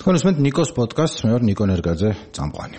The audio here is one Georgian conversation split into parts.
თქვენ უსმენთ ნიკოს პოდკასტს, მე ვარ ნიკო ნერგაძე წამყვანი.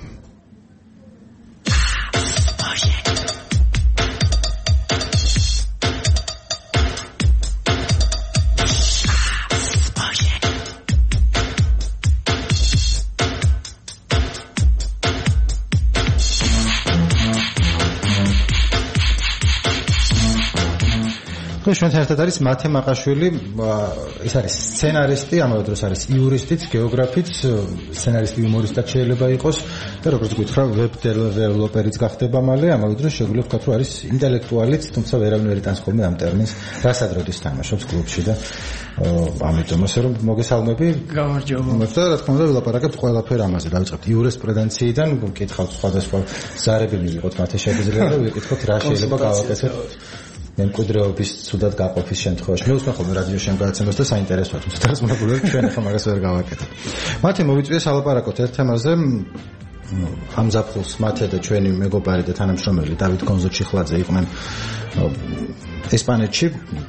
ჩვენთან ერთად არის მათე მაყაშვილი, ის არის სცენარისტი, ამავე დროს არის იურისტიც, გეოგრაფიც, სცენარისტი, იუმორისტად შეიძლება იყოს და როგორც გითხრა, ვებ დეველოპერიც გახდება მალე, ამავე დროს შეგვიძლია ვთქვათ, რომ არის ინტელექტუალიც, თუმცა ვერავინ ვერ იტანს ხოლმე ამ ტერმინს, რასაც როდის თამაშობს კლუბში და ამიტომ ასე რომ მოგესალმები. გამარჯობა. და რა თქმა უნდა, ვილაპარაკებთ ყველაფერ ამაზე, დავიწყებთ იურისპრუდენციიდან, ვკითხავთ სხვადასხვა ზარები მივიღოთ მათე შეგვიძლია და ვიკითხოთ რა შეიძლება გავაკეთოთ. მემკვიდრეობის ცუდად გაყოფის შემთხვევაში. მე უსმენ ხოლმე რადიოში ამ გადაცემას და საინტერესოა, თუმცა დასმუნებული ჩვენ ახლა მაგას ვერ გავაკეთებ. მათე მოვიწვია სალაპარაკოთ ერთ თემაზე. ამ ზაფხულს მათე და ჩვენი მეგობარი და თანამშრომელი დავით გონზო-ჩიხლაძე იყვნენ ესპანეთში,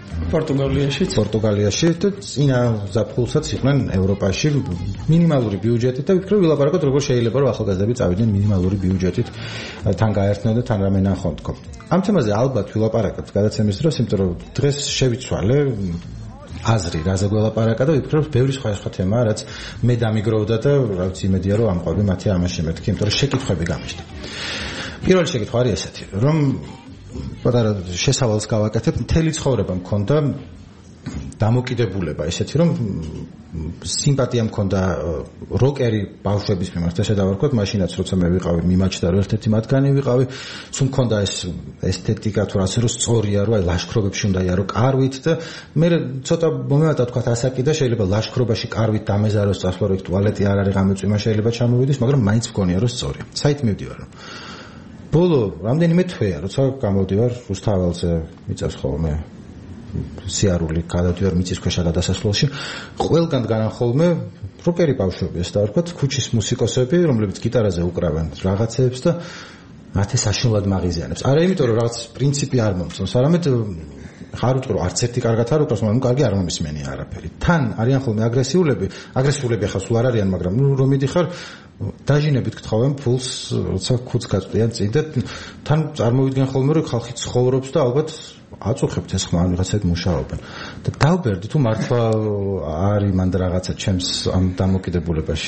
პორტუგალიაში და წინა ზაფხულსაც იყვნენ ევროპაში მინიმალური ბიუჯეტით და ვფიქრობ ვილაპარაკოთ როგორ შეიძლება რომ ახალგაზრდები წავიდნენ მინიმალური ბიუჯეტით თან გაერთნენ და თან რამე ნახონ თქო. ამ თემაზე ალბათ ვილაპარაკებთ გადაცემის დროს, იმიტომ რომ დღეს შევიცვალე აზრი რაზე გველაპარაკა და ვფიქრობ ბევრი სხვა თემაა, რაც მე დამიგროვდა და რა ვიცი იმედია რომ ამყვები მათე ამაში მეთქი, იმიტომ რომ შეკითხვები გამიშდა. პირველი შეკითხვა არის ესეთი, რომ პატარა შესავალს გავაკეთებ, მთელი ცხოვრება მქონდა დამოკიდებულება ესეთი, რომ სიმპათია მქონდა როკერი ბავშვების მიმართ, ესე დავარქვათ, მაშინაც როცა მე ვიყავი მიმაჩნდა რომ ერთ-ერთი მათგანი ვიყავი, სულ მქონდა ეს ესთეტიკა თუ ასე რომ სწორია, რომ აი ლაშქრობებში უნდა იარო კარვით და მე ცოტა მომევალდა თქვათ ასაკი და შეიძლება ლაშქრობაში კარვით დამეზაროს წასვლა, რომ ტუალეტი არ არის გამეწვიმა შეიძლება ჩამოვიდეს, მაგრამ მაინც მგონია რომ სწორია. საით მივდივარ რომ ბოლო რამდენიმე თვეა, როცა გამოვდივარ რუსთაველზე, მიწევს ხოლმე სიარული, გადავდივარ მიწისქვეშა გადასასვლელში, ყველგან დგანან ხოლმე როკერი ბავშვები, ეს დავარქვათ, ქუჩის მუსიკოსები, რომლებიც გიტარაზე უკრავენ რაღაცეებს და მათე საშინლად მაღიზიანებს. არა იმიტომ რომ რაღაც პრინციპი არ მომწონს, არამედ ხარ უთქრო არც ერთი კარგად არ უკრავს, მაგრამ კარგი არ მომისმენია არაფერი. თან არიან ხოლმე აგრესიულები ახლა სულ არ არიან, მაგრამ რომ მიდიხარ დაჟინებით გთხოვენ ფულს, როცა ქუდს გაწვდიან წინ და თან წარმოვიდგენ ხოლმე რომ ხალხი ცხოვრობს და ალბათ აწუხებთ ეს ხმა ვიღაცად მუშაობენ. და დავბერდი თუ მართლა არის მანდ რაღაცა ჩემს ამ დამოკიდებულებაში.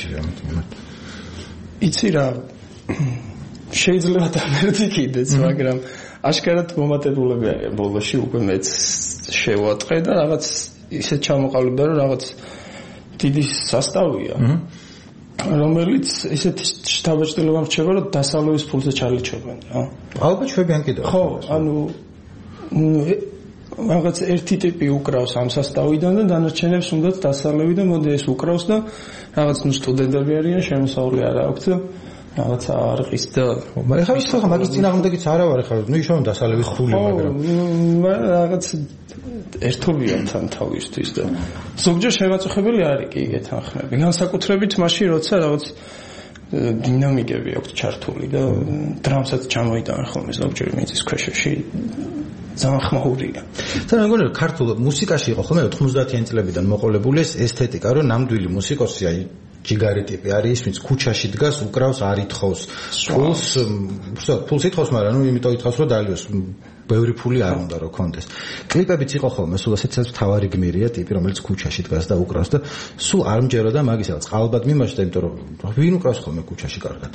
იცი რა, შეიძლება დავბერდი კიდეც, მაგრამ აშკარად მომატებულები არიან ბოლოში უკვე მეც შევატყე და რაღაც ისე ჩამოყალიბდა რომ რაღაც დიდი სასტავია. რომელიც ისეთ შთაბეჭდილება რჩება რომ დასალოვის ფულზე ჩალიჩობენ რა. ალბათ შვებიან კიდევ. ხო, ანუ რაღაც ერთი ტიპი უკრავს ამ სასტავიდან და დანარჩენებს უნდათ დასალევი და მოდი ეს უკრავს და რაღაც სტუდენტები არიან, შემოსავლი არ აქვს და რაღაცა არყის და ეხლა ის ხა მაგის წინააღმდეგიც არა ვარ ხარ, ნუ ისევ დასალევის ფული, მაგრამ რაღაც ერთობიან თან თავისთვის და ზოგჯერ შემაწუხებელი არის კი იგეთანხმები. განსაკუთრებით მაშინ როცა რაღაც დინამიკები აქვს ჩართული და დრამსაც ჩამოიტანენ ხოლმე ზოგჯერ მიწისქვეშაში. ძალიან ხმაურია. და მე მგონი რომ ქართულ მუსიკაში იყო ხოლმე 90-იან წლებიდან მოყოლებული ეს ესთეტიკა, რომ ნამდვილი მუსიკოსი აი ჯიგარი ტიპი არის, ვინც ქუჩაში დგას, უკრავს, არ ითხოვს ფულს ითხოვს, მაგრამ ნუ იმიტომ ითხოვს, რომ დალიოს ბევრი ფული არ უნდა რომ კონდეს. კლიპებიც იყო ხოლმე, სულ ესეც თავარი გმირია ტიპი, რომელიც ქუჩაში დგას და უკრავს და სულ არ მჯეროდა მაგისა, წყალბად მიმოჩნდა, იმიტომ რომ ვინ უკრავს ხოლმე ქუჩაში კარგად.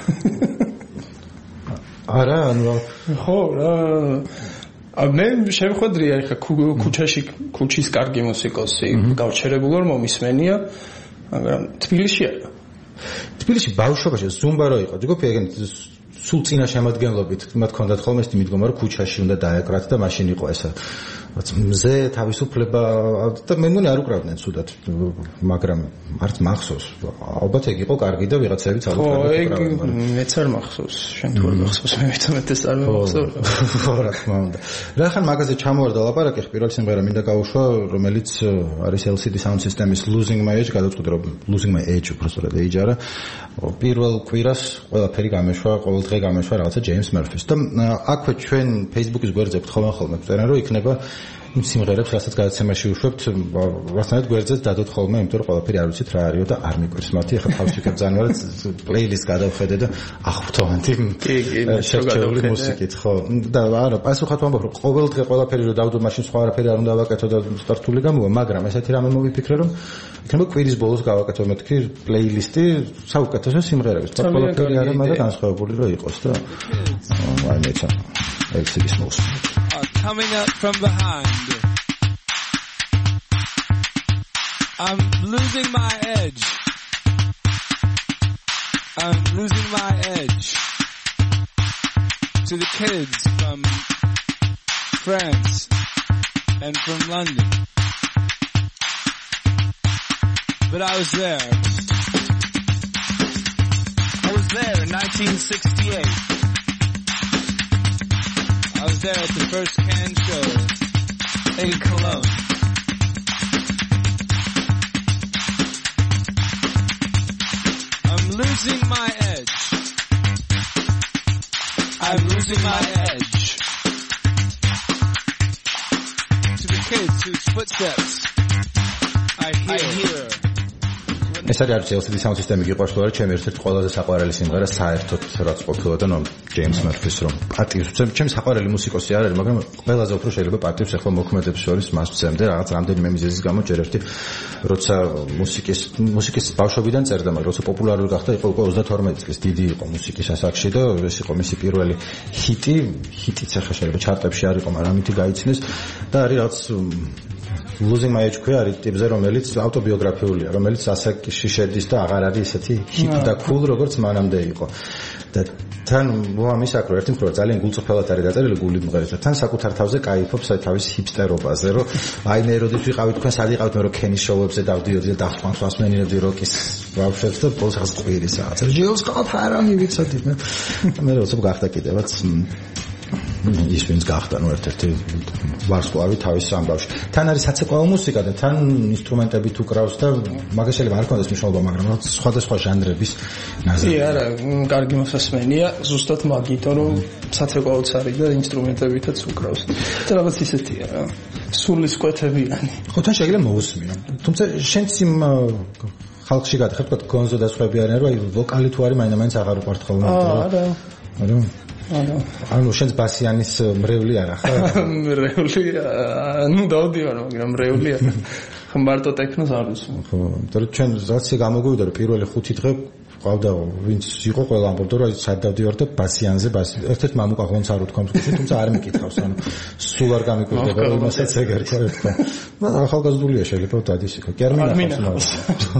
არა, ანუ ხო რა მე შევხვედრია ეხა ქუჩაში ქუჩის კარგი მუსიკოსი გავჩერებული რომ მომისმენია, მაგრამ თბილისში არა. თბილისში ბავშვობაში ზუმბა რო იყო, ჯგუფი ეგენ სულ წინა შემადგენლობით მათ ჰქონდათ ხოლმე ეს მიდგომა რომ ქუჩაში უნდა დაეკრათ და მაშინ იყო ესა მზე თავისუფლება და მე მგონი არ უკრავდნენ ცუდად, მაგრამ არც მახსოვს. ალბათ ეგ იყო კარგი და ვიღაცებიც ალბათ უკრავდნენ. ხო, ეგ მეც არ მახსოვს, შენ თუ არ მახსოვს, მე მეტად ეს არ მახსოვს. ხო, რა თქმა უნდა. რახან მაგაზე ჩამოვარდა ლაპარაკი, პირველი სიმღერა მინდა გავუშვა, რომელიც არის LCD Sound System-ის Losing My Edge, გადავწყვიტე რომ Losing My Edge უბრალოდ Edge არა. პირველ კვირას ყველაფერი გამეშვა, ყოველ დღე გამეშვა რაღაცა James Murphy-ს და აქვე ჩვენ Facebook-ის გვერდზე გთხოვენ ხოლმე წერენ რომ იქნება სიმღერებს, რასაც გადაცემაში უშვებთ, ვასთანად გვერდზეც დადოთ ხოლმე, იმიტომ რომ ყველაფერი არ ვიცით რა არისო და არ მიკვირს მათი. ახლა თავში კებძანვარად პლეილისტ გადავხედე და აღფრთოვანდი შერჩეული მუსიკით, ხო. და არა, პასუხად ვამბობ, რომ ყოველ დღე ყველაფერი რომ დავდო, მაშინ სხვა არაფერი არ უნდა ავაკეთო და სტარტული გამოვა, მაგრამ ესეთი რამე მოვიფიქრე, რომ იქნება კვირის ბოლოს გავაკეთო მეთქი პლეილისტი საუკეთესო სიმღერების. ყველაფერი არა, მაგრამ განსხვავებული რომ იყოს და აი მეცა LCD smooth. Coming up from behind. I'm losing my edge. I'm losing my edge to the kids from France and from London. But I was there. I was there in 1968. I was there at the first Cannes show in Cologne. I'm losing my edge. I'm losing my edge to the kids whose footsteps I hear. ეს არის LCD sound system-ი გიყვარს თუ არა, ჩემი ერთ-ერთი ყველაზე საყვარელი სიმღერა საერთოდ რაც ყოფილა და ნუ ჯეიმს მერფის რომ პატივს ჩემი საყვარელი მუსიკოსი არ არის, მაგრამ ყველაზე უფრო შეიძლება პატივს ახლა მოქმედებს შორის მას ვცემდე რაღაც რამდენიმე მიზეზის გამო ჯერ ერთი როცა მუსიკის ბავშვობიდან წერდა, მაგრამ როცა პოპულარული გახდა იყო უკვე 32 წლის დიდი იყო მუსიკის ასაკში და ეს იყო მისი პირველი ჰიტიც ახლა შეიძლება ჩარტებში არ იყო, მაგრამ ამითი გაიცნეს და არის რაღაც Losing my edge ქვია არის ტიპზე, რომელიც ავტობიოგრაფიულია, რომელიც ასაკში შედის და აღარ არის ესეთი ჰიტ და cool, როგორც მანამდე იყო. და თან მოამის აქ რომ ერთი მხრივ ძალიან გულწრფელად არის დაწერილი გულით მღერებს და თან საკუთარ თავზე кайფობს აი თავის ჰიპსტერობაზე, რომ აი მე როდის ვიყავი თქვენ სად იყავით მე რომ ქენის შოუებზე დავდიოდი და დავხვანს ვასმენინებდი როკის ბავშვებს და ბოლოს ახაც ყვირის რაღაც. ჯილს ყავთარამი ვიცოდი მე როცა გახდა კიდევაც ის ვინც გახდა ნუ ერთ-ერთი ვარსკვლავი თავის ამბავში. თან არის საცეკვაო მუსიკა და თან ინსტრუმენტები თუ კრავს და მაგას შეიძლება არ ქონდეს მნიშვნელობა, მაგრამ სხვადასხვა ჟანრების ნაზარი. კი, არა, კარგი მოსასმენია, ზუსტად მაგითო რომ საცეკვაოც არის და ინსტრუმენტებითაც უკრავს. და რაღაც ისეთია რა. სულის კვეთებიანი. ხო, თან შეიძლება მოусმინო. თუმცა შენც იმ ხალხში გადახარ, თქვა გონზო და სხვაები არიან, რომ აი ვოკალი თუ არის, მაინც აღარ უყვართ ხოლმე. არა. არა. ანუ შენს ბასიანის მრევლი არა ხა? მრევლი, ნუ დავდივარ, მაგრამ მრევლი არა. ხომ მარტო ტექნოს არ ვუსმენ. ხო, იმიტომ რომ ჩვენ ზაცი გამოგვივიდა რომ პირველი 5 დღე ყავდა ვინც იყო ყველა ამბობდა რომ აი სად დავდივარ და ბასიანზე ერთ-ერთ მამუკა ღონც არ უთქვამს გუშინ, თუმცა არ მიკითხავს, ანუ სულ არ გამიკვირდება იმასაც ეგ არის თქო. მაგრამ ახალგაზრდულია შეიძლება დადის იქ. კი არ მინახავს.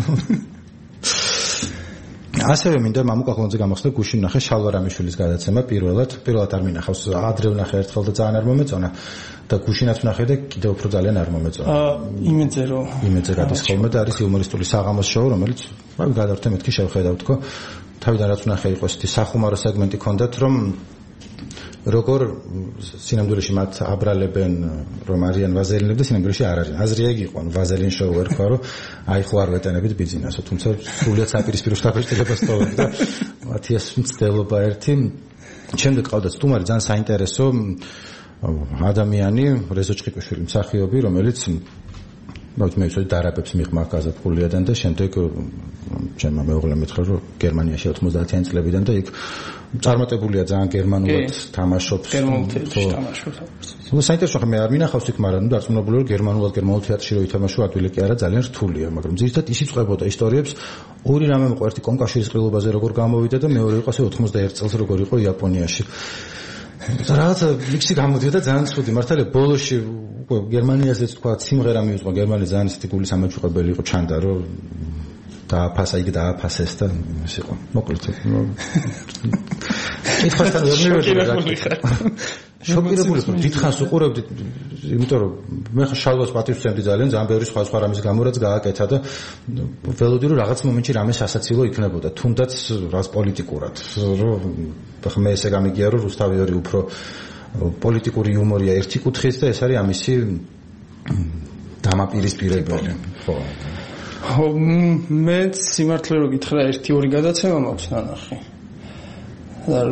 ასევე მინდა მამუკა ხონზე გამახსნა გუშინ ნახე შალვარამიშვილის გადაცემა პირველად არ მინახავს ადრე ვნახე ერთხელ და ძალიან არ მომეწონა და გუშინაც ვნახე და კიდევ უფრო ძალიან არ მომეწონა იმედზე გადის ხოლმე და არის იუმორისტული საღამოს შოუ რომელიც მაგ გადავერთე მეთქი შევხედავ თქო თავიდან რაც ვნახე იყო ესეთი სახუმარო სეგმენტი ქონდათ რომ როგორ სინამდვილეში მათ აბრალებენ რომ არიან ვაზელინები და სინამდვილეში არ არიან. აზრი ეგ იყო, ვაზელინ შოუ ერქვა, რომ აი ხო არ ვეტანებით ბიზნესო, თუმცა სრულიად საპირისპირო შთაბეჭდილებას თხოვენ და მათი ეს მცდელობა ერთი. შემდეგ ყავდა სტუმარი ძალიან საინტერესო ადამიანი, რეზო ჭყიკვიშვილი მსახიობი, რომელიც მე ვიცოდი დარაბებს მიღმა გაზაფხულიადან და შემდეგ ჩემმა მეუღლემ მითხრა რომ გერმანიაში 90-იან წლებიდან და იქ წარმატებულია ძალიან გერმანულად თამაშობს. გერმანულ საინტერესო ხომ მე არ მინახავს იქ, მაგრამ ნუ დარწმუნებული რომ გერმანულ თეატრში რო ითამაშო ადვილი კი არა ძალიან რთულია, მაგრამ ზუსტად ის იწყებოდა ისტორიებს ორი რამე მყვა, ერთი კონკაშირის ყრილობაზე როგორ გამოვიდა და მეორე იყო 91 წელს როგორ იყო იაპონიაში. რაღაც მიქსი გამოდიოდა ძალიან ცუდი მართალია ბოლოში უკვე გერმანიაზეც თქვა სიმღერა მიუძღვა გერმანია ძალიან ისეთი გულის ამაჩუყებელი იყო ჩანდა რომ დააფასა იგი დააფასეს და ის იყო მოკლედ კითხვასთან ვერ მივედი შოკირებული ხარ დიდხანს უყურებდი იმიტომ რომ მე ხა შალვას პატივს ვცემდი ძალიან ბევრი სხვა რამის გამო რაც გააკეთა და ველოდი რომ რაღაც მომენტში რამე სასაცილო იქნებოდა თუნდაც რაც პოლიტიკურად რომ ხა მე ესე გამიგია რომ რუსთავი უფრო პოლიტიკური იუმორია ერთი კუთხის და ეს არის ამისი დამაპირისპირებელი ხო მე სიმართლე რომ გითხრა 1-2 გადაცემა მაქვს ნანახი და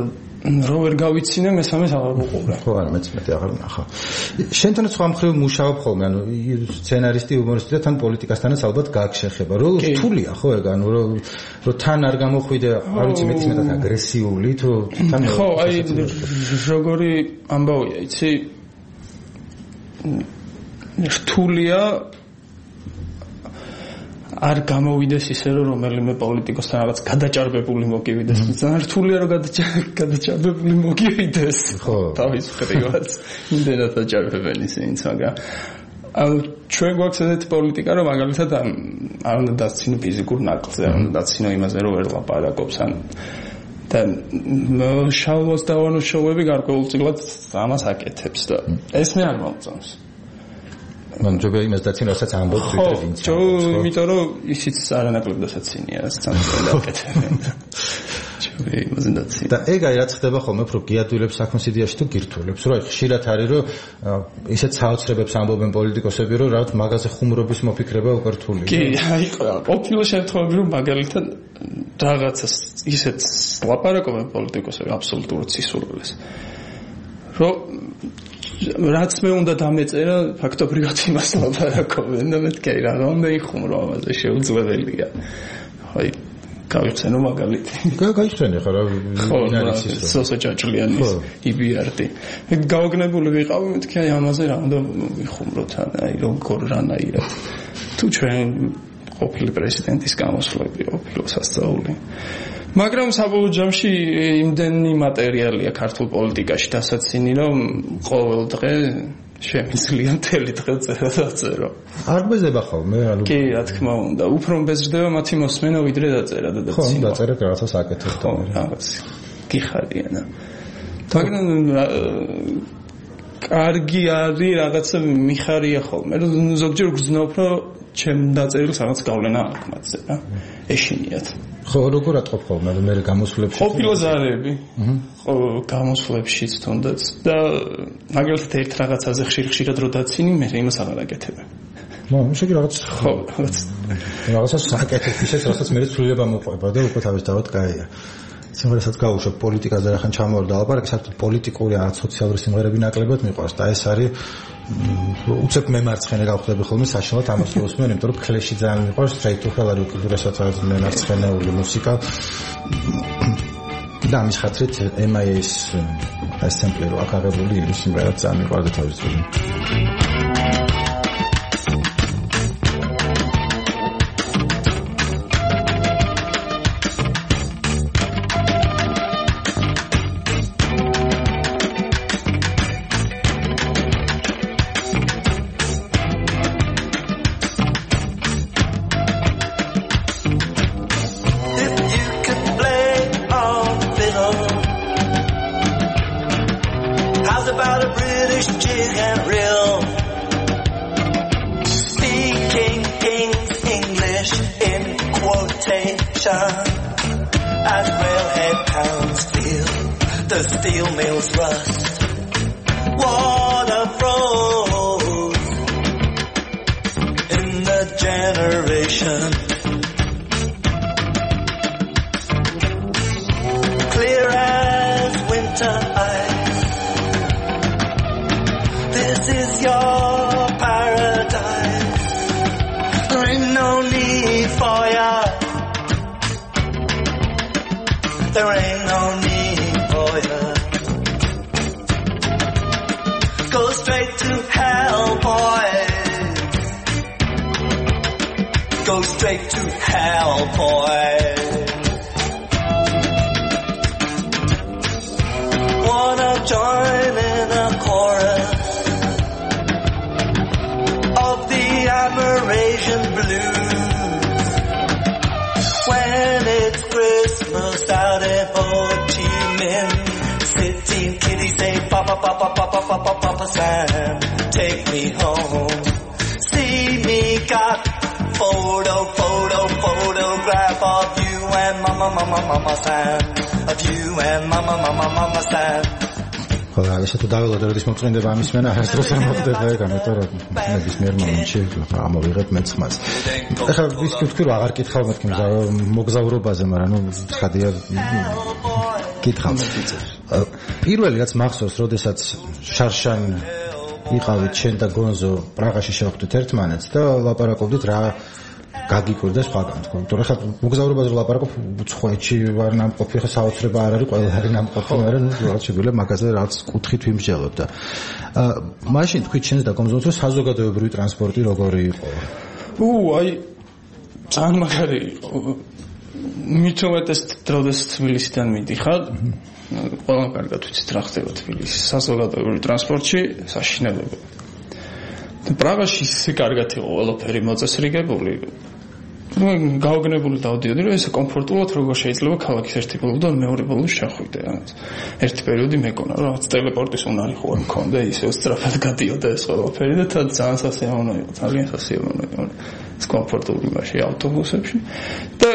რო ვერ გავიცინე მესამეს აღარ ვუყურე. ხო, არა, მეც მეტი აღარ ვნახა. შენთან სხვა მხრივ მუშაობ ხოლმე, ანუ სცენარისტი, იუმორისტი და თან პოლიტიკასთანაც ალბათ გაქვს შეხება. რო რთულია ხო ეგ, ანუ რო თან არ გამოხვიდე, არ ვიცი მეტის მეტად აგრესიული თუ თან ხო, აი როგორი ამბავია, იცი? რთულია არ გამოვიდეს ისე რომ რომელიმე პოლიტიკოსთან რაღაც გადაჭარბებული მოგივიდეს. ძალიან რთულია რომ გადაჭარბებული მოგივიდეს. ხო, თავის ხრივაც იმდენად დაჭარბებენ ისინიც, მაგრამ ჩვენ გვაქვს ესეთი პოლიტიკა რომ მაგალითად არ უნდა დაცინო ფიზიკურ ნაკლზე, არ უნდა დაცინო იმაზე რომ ვერ ლაპარაკობს ან და შალვას და ვანოს შოუები გარკვეულწილად ამას აკეთებს და ეს მე არ მომწონს. მან ჯობია იმას დაცინო, რასაც ამბობს თვითონ ვინც. ხო, იმიტომ რომ ისიც არანაკლებ დასაცინია, რაც სამწუხაროდ აკეთებენ. ჯობია იმაზე დაცინო. და ეგ აი რაც ხდება ხოლმე, უფრო გიადვილებს საქმის იდეაში თუ გირთულებს, რომ ხშირად არის რომ ისეთ საოცრებებს ამბობენ პოლიტიკოსები, რომ რაღაც მაგაზე ხუმრობის მოფიქრება უკვე რთულია. კი, აი ყოფილი შემთხვევები რომ მაგალითად რაღაცას ისეთ ლაპარაკობენ პოლიტიკოსები აბსოლუტურად სისულელეს. რომ რაც მე უნდა დამეწერა ფაქტობრივად იმას ლაპარაკობენ და მეთქი რა უნდა იხუმრო ამაზე შეუძლებელია. აი გავიხსენო მაგალითი. გაიხსენე ხო რა ინარისის სოსო ჭაჭლიანის იბიარტი. გავგნებული ვიყავი მეთქი აი ამაზე რა უნდა იხუმროთ აი როგორ რანაირად. თუ ჩვენ ყოფილი პრეზიდენტის გამოსვლები ყოფილი სასწაული. მაგრამ საბოლოო ჯამში იმდენი მატერიალია ქართულ პოლიტიკაში დასაცინი, რომ ყოველ დღე შემიძლია მთელი დღე წერა დაწერო. არ ბეზდება ხოლმე, ანუ კი, რა თქმა უნდა, უფრო ბეზდება მათი მოსმენა ვიდრე დაწერა და დაცინა. ხო, დაწერეთ რაღაცას აკეთებთ. ხო, რაღაც გიხარიანა. მაგრამ კარგი არის რაღაცა მიხარია ხოლმე. ზოგჯერ გძნობ, რომ ჩემ დაწერილს რაღაც გავლენა აქვს მათზე რა. ეშინიათ. ხო, როგორ ატყობ ხოლმე, მე გამოსვლებში. ყოფილი ზარები. ხო, გამოსვლებშიც თუნდაც და მაგალითად ერთ რაღაცაზე ხშირ-ხშირად რო დაცინი, მე იმას აღარ აკეთებენ. ნუ, შეგი რაღაც ხო, რაღაცას აკეთებ ისეთ, რასაც მე ცვლილება მოყვება და უკვე თავისთავად კაია. სიმღერასაც გავუშვებ პოლიტიკაზე რახან ჩამოვარდა ლაპარაკი, საერთოდ პოლიტიკური ან სოციალური სიმღერები ნაკლებად მიყვარს და ეს არის უცებ მემარცხენე გავხდები ხოლმე საშინლად ამას ვუსმენ, იმიტომ რომ ქლეში ძალიან მიყვარს straight to hell არის უკიდურესად მემარცხენეული მუსიკა და ამის ხათრით MIA-ის ეს სემპლი რო აკაღებული ის სიმღერა ძალიან მიყვარდა თავისთავად. As railhead pounds feel the steel mills rust, water froze in the generation, clear as winter ice. This is your paradise. There ain't no need for ya. There ain't no need for you. Go straight to hell, boys. Go straight to hell, boys. Wanna join in a chorus of the Aberration Blues when it's Christmas out in Ho Chi Minh City. Kiddies say, Papa, Papa, Papa, Papa, Papa Sam, take me home. See me got photograph of you and Mama Sam, of you and Mama Sam. ხოლო ესე თუ დაველოდე როდის მომწონდება ამის მენა არასდროს არ მოხდება ეგ, ამიტომ რომ ნებისმიერ მომენტში ამოვიღებ მეც ხმას. ეხლა ვის თქვი რომ აღარ კითხავ მეთქი მოგზაურობაზე, მაგრამ ნუ ხადია კითხავ. პირველი რაც მახსოვს, როდესაც შარშან ვიყავით შენ და გონზო პრაღაში შევხვდით ერთმანეთს და ლაპარაკობდით რა გაგიკვირდა სხვაგან თქო. თორე ხა მოგზაურობაზე ლაპარაკობ უცხოეთში ვარ ნამყოფი, ხა საოცრება არ არის, ყველა არის ნამყოფი, მაგრამ რაღაც შეგვიძლია მაგაზე რაღაც კუთხით ვიმსჯელოთ და მაშინ თქვით შენს და გონზოს რომ საზოგადოებრივი ტრანსპორტი როგორი იყო? აი ძალიან მაგარი იყო. მithumetes დროდეს თბილისიდან მიდიხარ. ყველა კარგად ვიცით რა ხდება თბილისში საზოგადოებრივ ტრანსპორტში, საშინელება. პრაღაში ისე კარგად იყო ყველაფერი მოწესრიგებული. გაოგნებული დავდიოდი, რომ ესე კომფორტულად როგორ შეიძლება ქალაქის ერთი ბოლოდან მეორე ბოლოს შეხვიდე. ერთი პერიოდი მეკონა, რომ რაღაც ტელეპორტის უნარი ხო არ მქონდა, ისე სწრაფად გადიოდა ეს ყველაფერი და თან ძალიან სასიამოვნო იყო, ძალიან სასიამოვნო იყო. ეს კომფორტული მაშინ ავტობუსებში და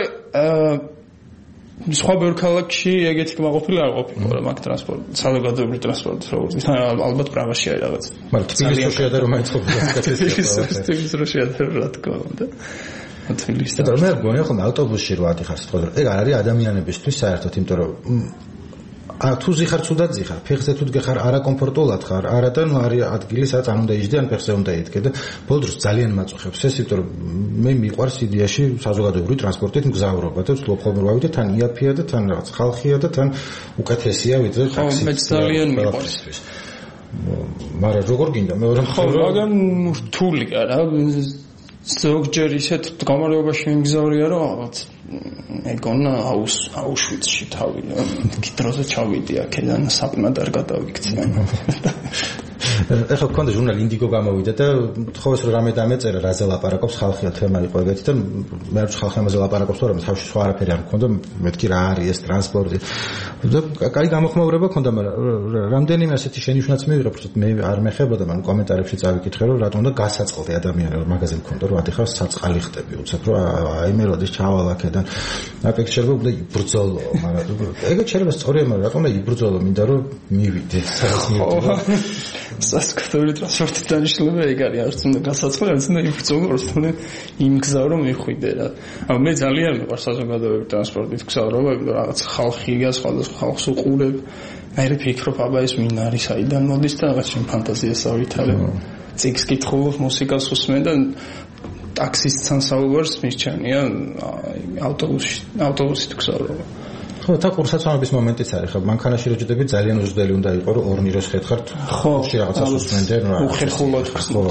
სხვა ბევრ ქალაქში ეგეთი კმაყოფილი არ ყოფილა, რომ მაგ ტრანსპორტ, საზოგადოებრივი ტრანსპორტი როგორც ის ალბათ პრაღაში არის რაღაც. მაგრამ თბილისში შეადარო მაინც ყოფილა თბილისში შეადარო რა თქმა უნდა. თბილისში. და მე გონია ხომ ავტობუსში რო ადიხარ სწორად. ეგ არ არის ადამიანებისთვის საერთოდ, იმიტომ რომ თუ ზიხარ ცუდად ზიხარ, ფეხზე თუ დგეხარ არაკომფორტულად ხარ, არადა ნუ არის ადგილი სადაც არ უნდა იჯდე, ან ფეხზე უნდა იდგე და ბოლო დროს ძალიან მაწუხებს ეს, იმიტომ რომ მე მიყვარს იდეაში საზოგადოებრივი ტრანსპორტით მგზავრობა და ვცდილობ ხოლმე რომ ავიდე, თან იაფია და თან რაღაც ხალხია და თან უკეთესია ვიდრე ტაქსი. მე ძალიან მიყვარს. მაგრამ როგორ გინდა მეორე ხო, მაგრამ რთულია რა. ზოგჯერ ისეთ მდგომარეობაში მიგზავრია რომ რაღაც ეგონა აუშვიცში თავი კიტროზე ჩავიდი აქედან საქმად არ გადავიქცე. ეხლა გქონდა ჟურნალი ინდიგო გამოვიდა და თხოვეს რომ რამე დამეწერა რაზე ლაპარაკობს ხალხია თემა იყო ეგეთი და მე არ ხალხი ამაზე ლაპარაკობს თორემ თავში სხვა არაფერი არ მქონდა მეთქი რა არის ეს ტრანსპორტი და კაი გამოხმაურება ქონდა მაგრამ რამდენიმე ასეთი შენიშვნაც მივიღე просто მე არ მეხებოდა მაგრამ კომენტარებში წავიკითხე რომ რატომ უნდა გასაწყლდე ადამიანი რომ მაგაზე მქონდა რომ ათიხარ საწყალი ხტები უცებ რომ აი მე როდის ჩავალ აქედან აფექ შეიძლება უნდა იბრძოლო მაგრამ ეგეც შეიძლება სწორია მაგრამ რატომ უნდა იბრძოლო მინდა რომ მივიდე სადაც მივიდე საზოგადოებრივი ტრანსპორტის დანიშნულება ეგ არის, არც უნდა გასაწყლე, არც უნდა იბრძოლო, არც უნდა იმგზავრო მიხვიდე რა. მე ძალიან მიყვარს საზოგადოებრივი ტრანსპორტით გზავრობა, იმიტომ რომ რაღაც ხალხია, სხვადასხვა ხალხს უყურებ. მე ფიქრობ, აბა ეს მინარი საიდან მოდის და რაღაც შენ ფანტაზიას ავითარებ. წიგნს კითხულობ, მუსიკას უსმენ და ტაქსისტთან საუბარს მისჩენია ავტობუსით გზავრობა. ხო, და კურსაცამების მომენტიც არის, ხო, მანქანაში რო ჯდები ძალიან უზრდელი უნდა იყო, რომ ორ ნიროს ხეთხარ, ხო, რაღაცას უსმენდენ, რა. უხერხულად ხო,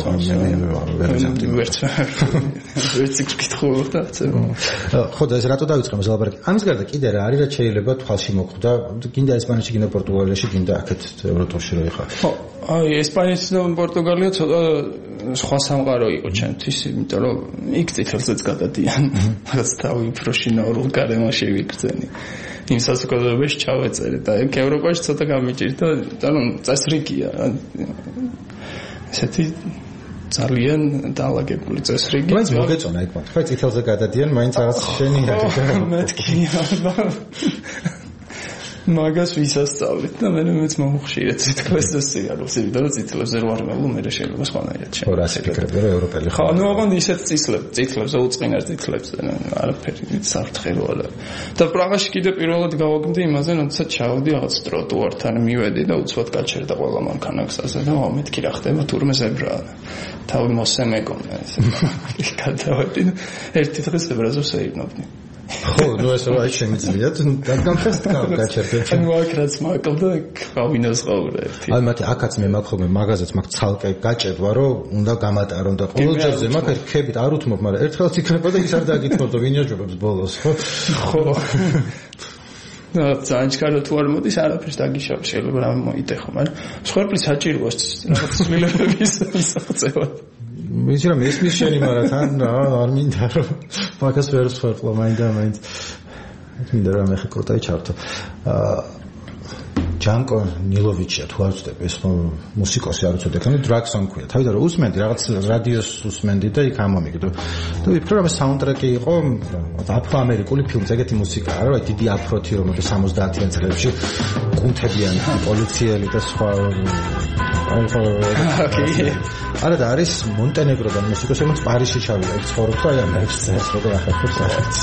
ვერც კითხულობ და ხო, და ეს რატო დავიწყე მას ლაპარაკი? ამის გარდა კიდე რა არის, რაც შეიძლება თვალში მოხვდა, გინდა ესპანეთში, გინდა პორტუგალიაში, გინდა აქეთ ევროტურში რო იხარ. ხო, აი, ესპანეთი და პორტუგალია ცოტა სხვა სამყარო იყო ჩემთვის, იმიტომ რომ იქ წითელზეც გადადიან, რაღაც თავი უფრო შინაურ გარემოში ვიგრძენი. იმ საზოგადოებაში ჩავეწერე და ეგ ევროპაში ცოტა გამიჭირდა, ანუ წესრიგია. ესეთი ძალიან დაალაგებული წესრიგი. მაინც მოგეწონა ეგ მათ. ხო, წითელზე გადადიან, მაინც რაღაც შენი არის. მეთქი ალბა. მაგას ვისასწავლეთ და მე მეც მომხშირე თითქოს ეს სიარულს, იმიტომ რომ წითლებზე რო არ მეულო, მე შეიძლება სხვანაირად შე. ხო, რა ფიქრები რა ევროპელი ხო? ხო, ნუ აღონ ისეთ წითლებზე უწყინარ წითლებზე, არაფერი საფრთხე რო არა. და პრაღაში კიდე პირველად გავაგნდი იმაზე, როდესაც ჩავდი რაღაც ტროტუართან მივედი და უცბად გაჩერდა ყველა მანქანა გზაზე და მეთქი რა ხდება, თურმე ზებრაა. თავი მოსემეკონა ესე. გადავედი და ერთი დღეს ზებრაზე ვსეირნობდი. ხო, ნუ ეს რა შემიძლიათ დაგამხეს გაჩერდეთ. ანუ აქ რაც მაკლდა, გავინოს ყაურა ერთი. აი მათი აქაც მე მაქვს ხოლმე მაღაზიაც მაქვს ცალკე გაჭედვა, რომ უნდა გამატარონ და ყოველჯერზე მაქვს ხებით არ უთმობ, მაგრამ ერთხელაც იქნება და ის არ დაგითხოვდა ვინიაჯობებს ბოლოს, ხო? ხო. და ძალიან თუ არ მოდის არაფერს დაგიშავ, შეიძლება რამე მოიტეხო, მაგრამ სხვერპლი საჭიროა რაღაც ცვლილებების მისაღწევა. ვიცი რომ ესმის შენი მაგრამ თან არ მინდა რომ მაგას ვერ ვსვერპლო მაინც მინდა რომ ახლა კრუტაი ჩართო ჯანკო ნილოვიჩია თუ არ ვწდები ეს მუსიკოსი არ ვიცოდი ხანი დრაგსონ ქვია თავიდან რომ უსმენდი რაღაც რადიოს უსმენდი და იქ ამომიგდო და ვიფიქრე რომ საუნდტრეკი იყო აფრო-ამერიკული ფილმს ეგეთი მუსიკა არა რა დიდი აფროთი რომ 70-იან წლებში კუნთებიანი პოლიციელი და სხვა არა და არის მონტენეგროდან მუსიკოსი რომელიც პარიზში ჩავიდა იქ ცხოვრობს და აი ამერიკაში წეს როგორ ახერხებს ახერხებს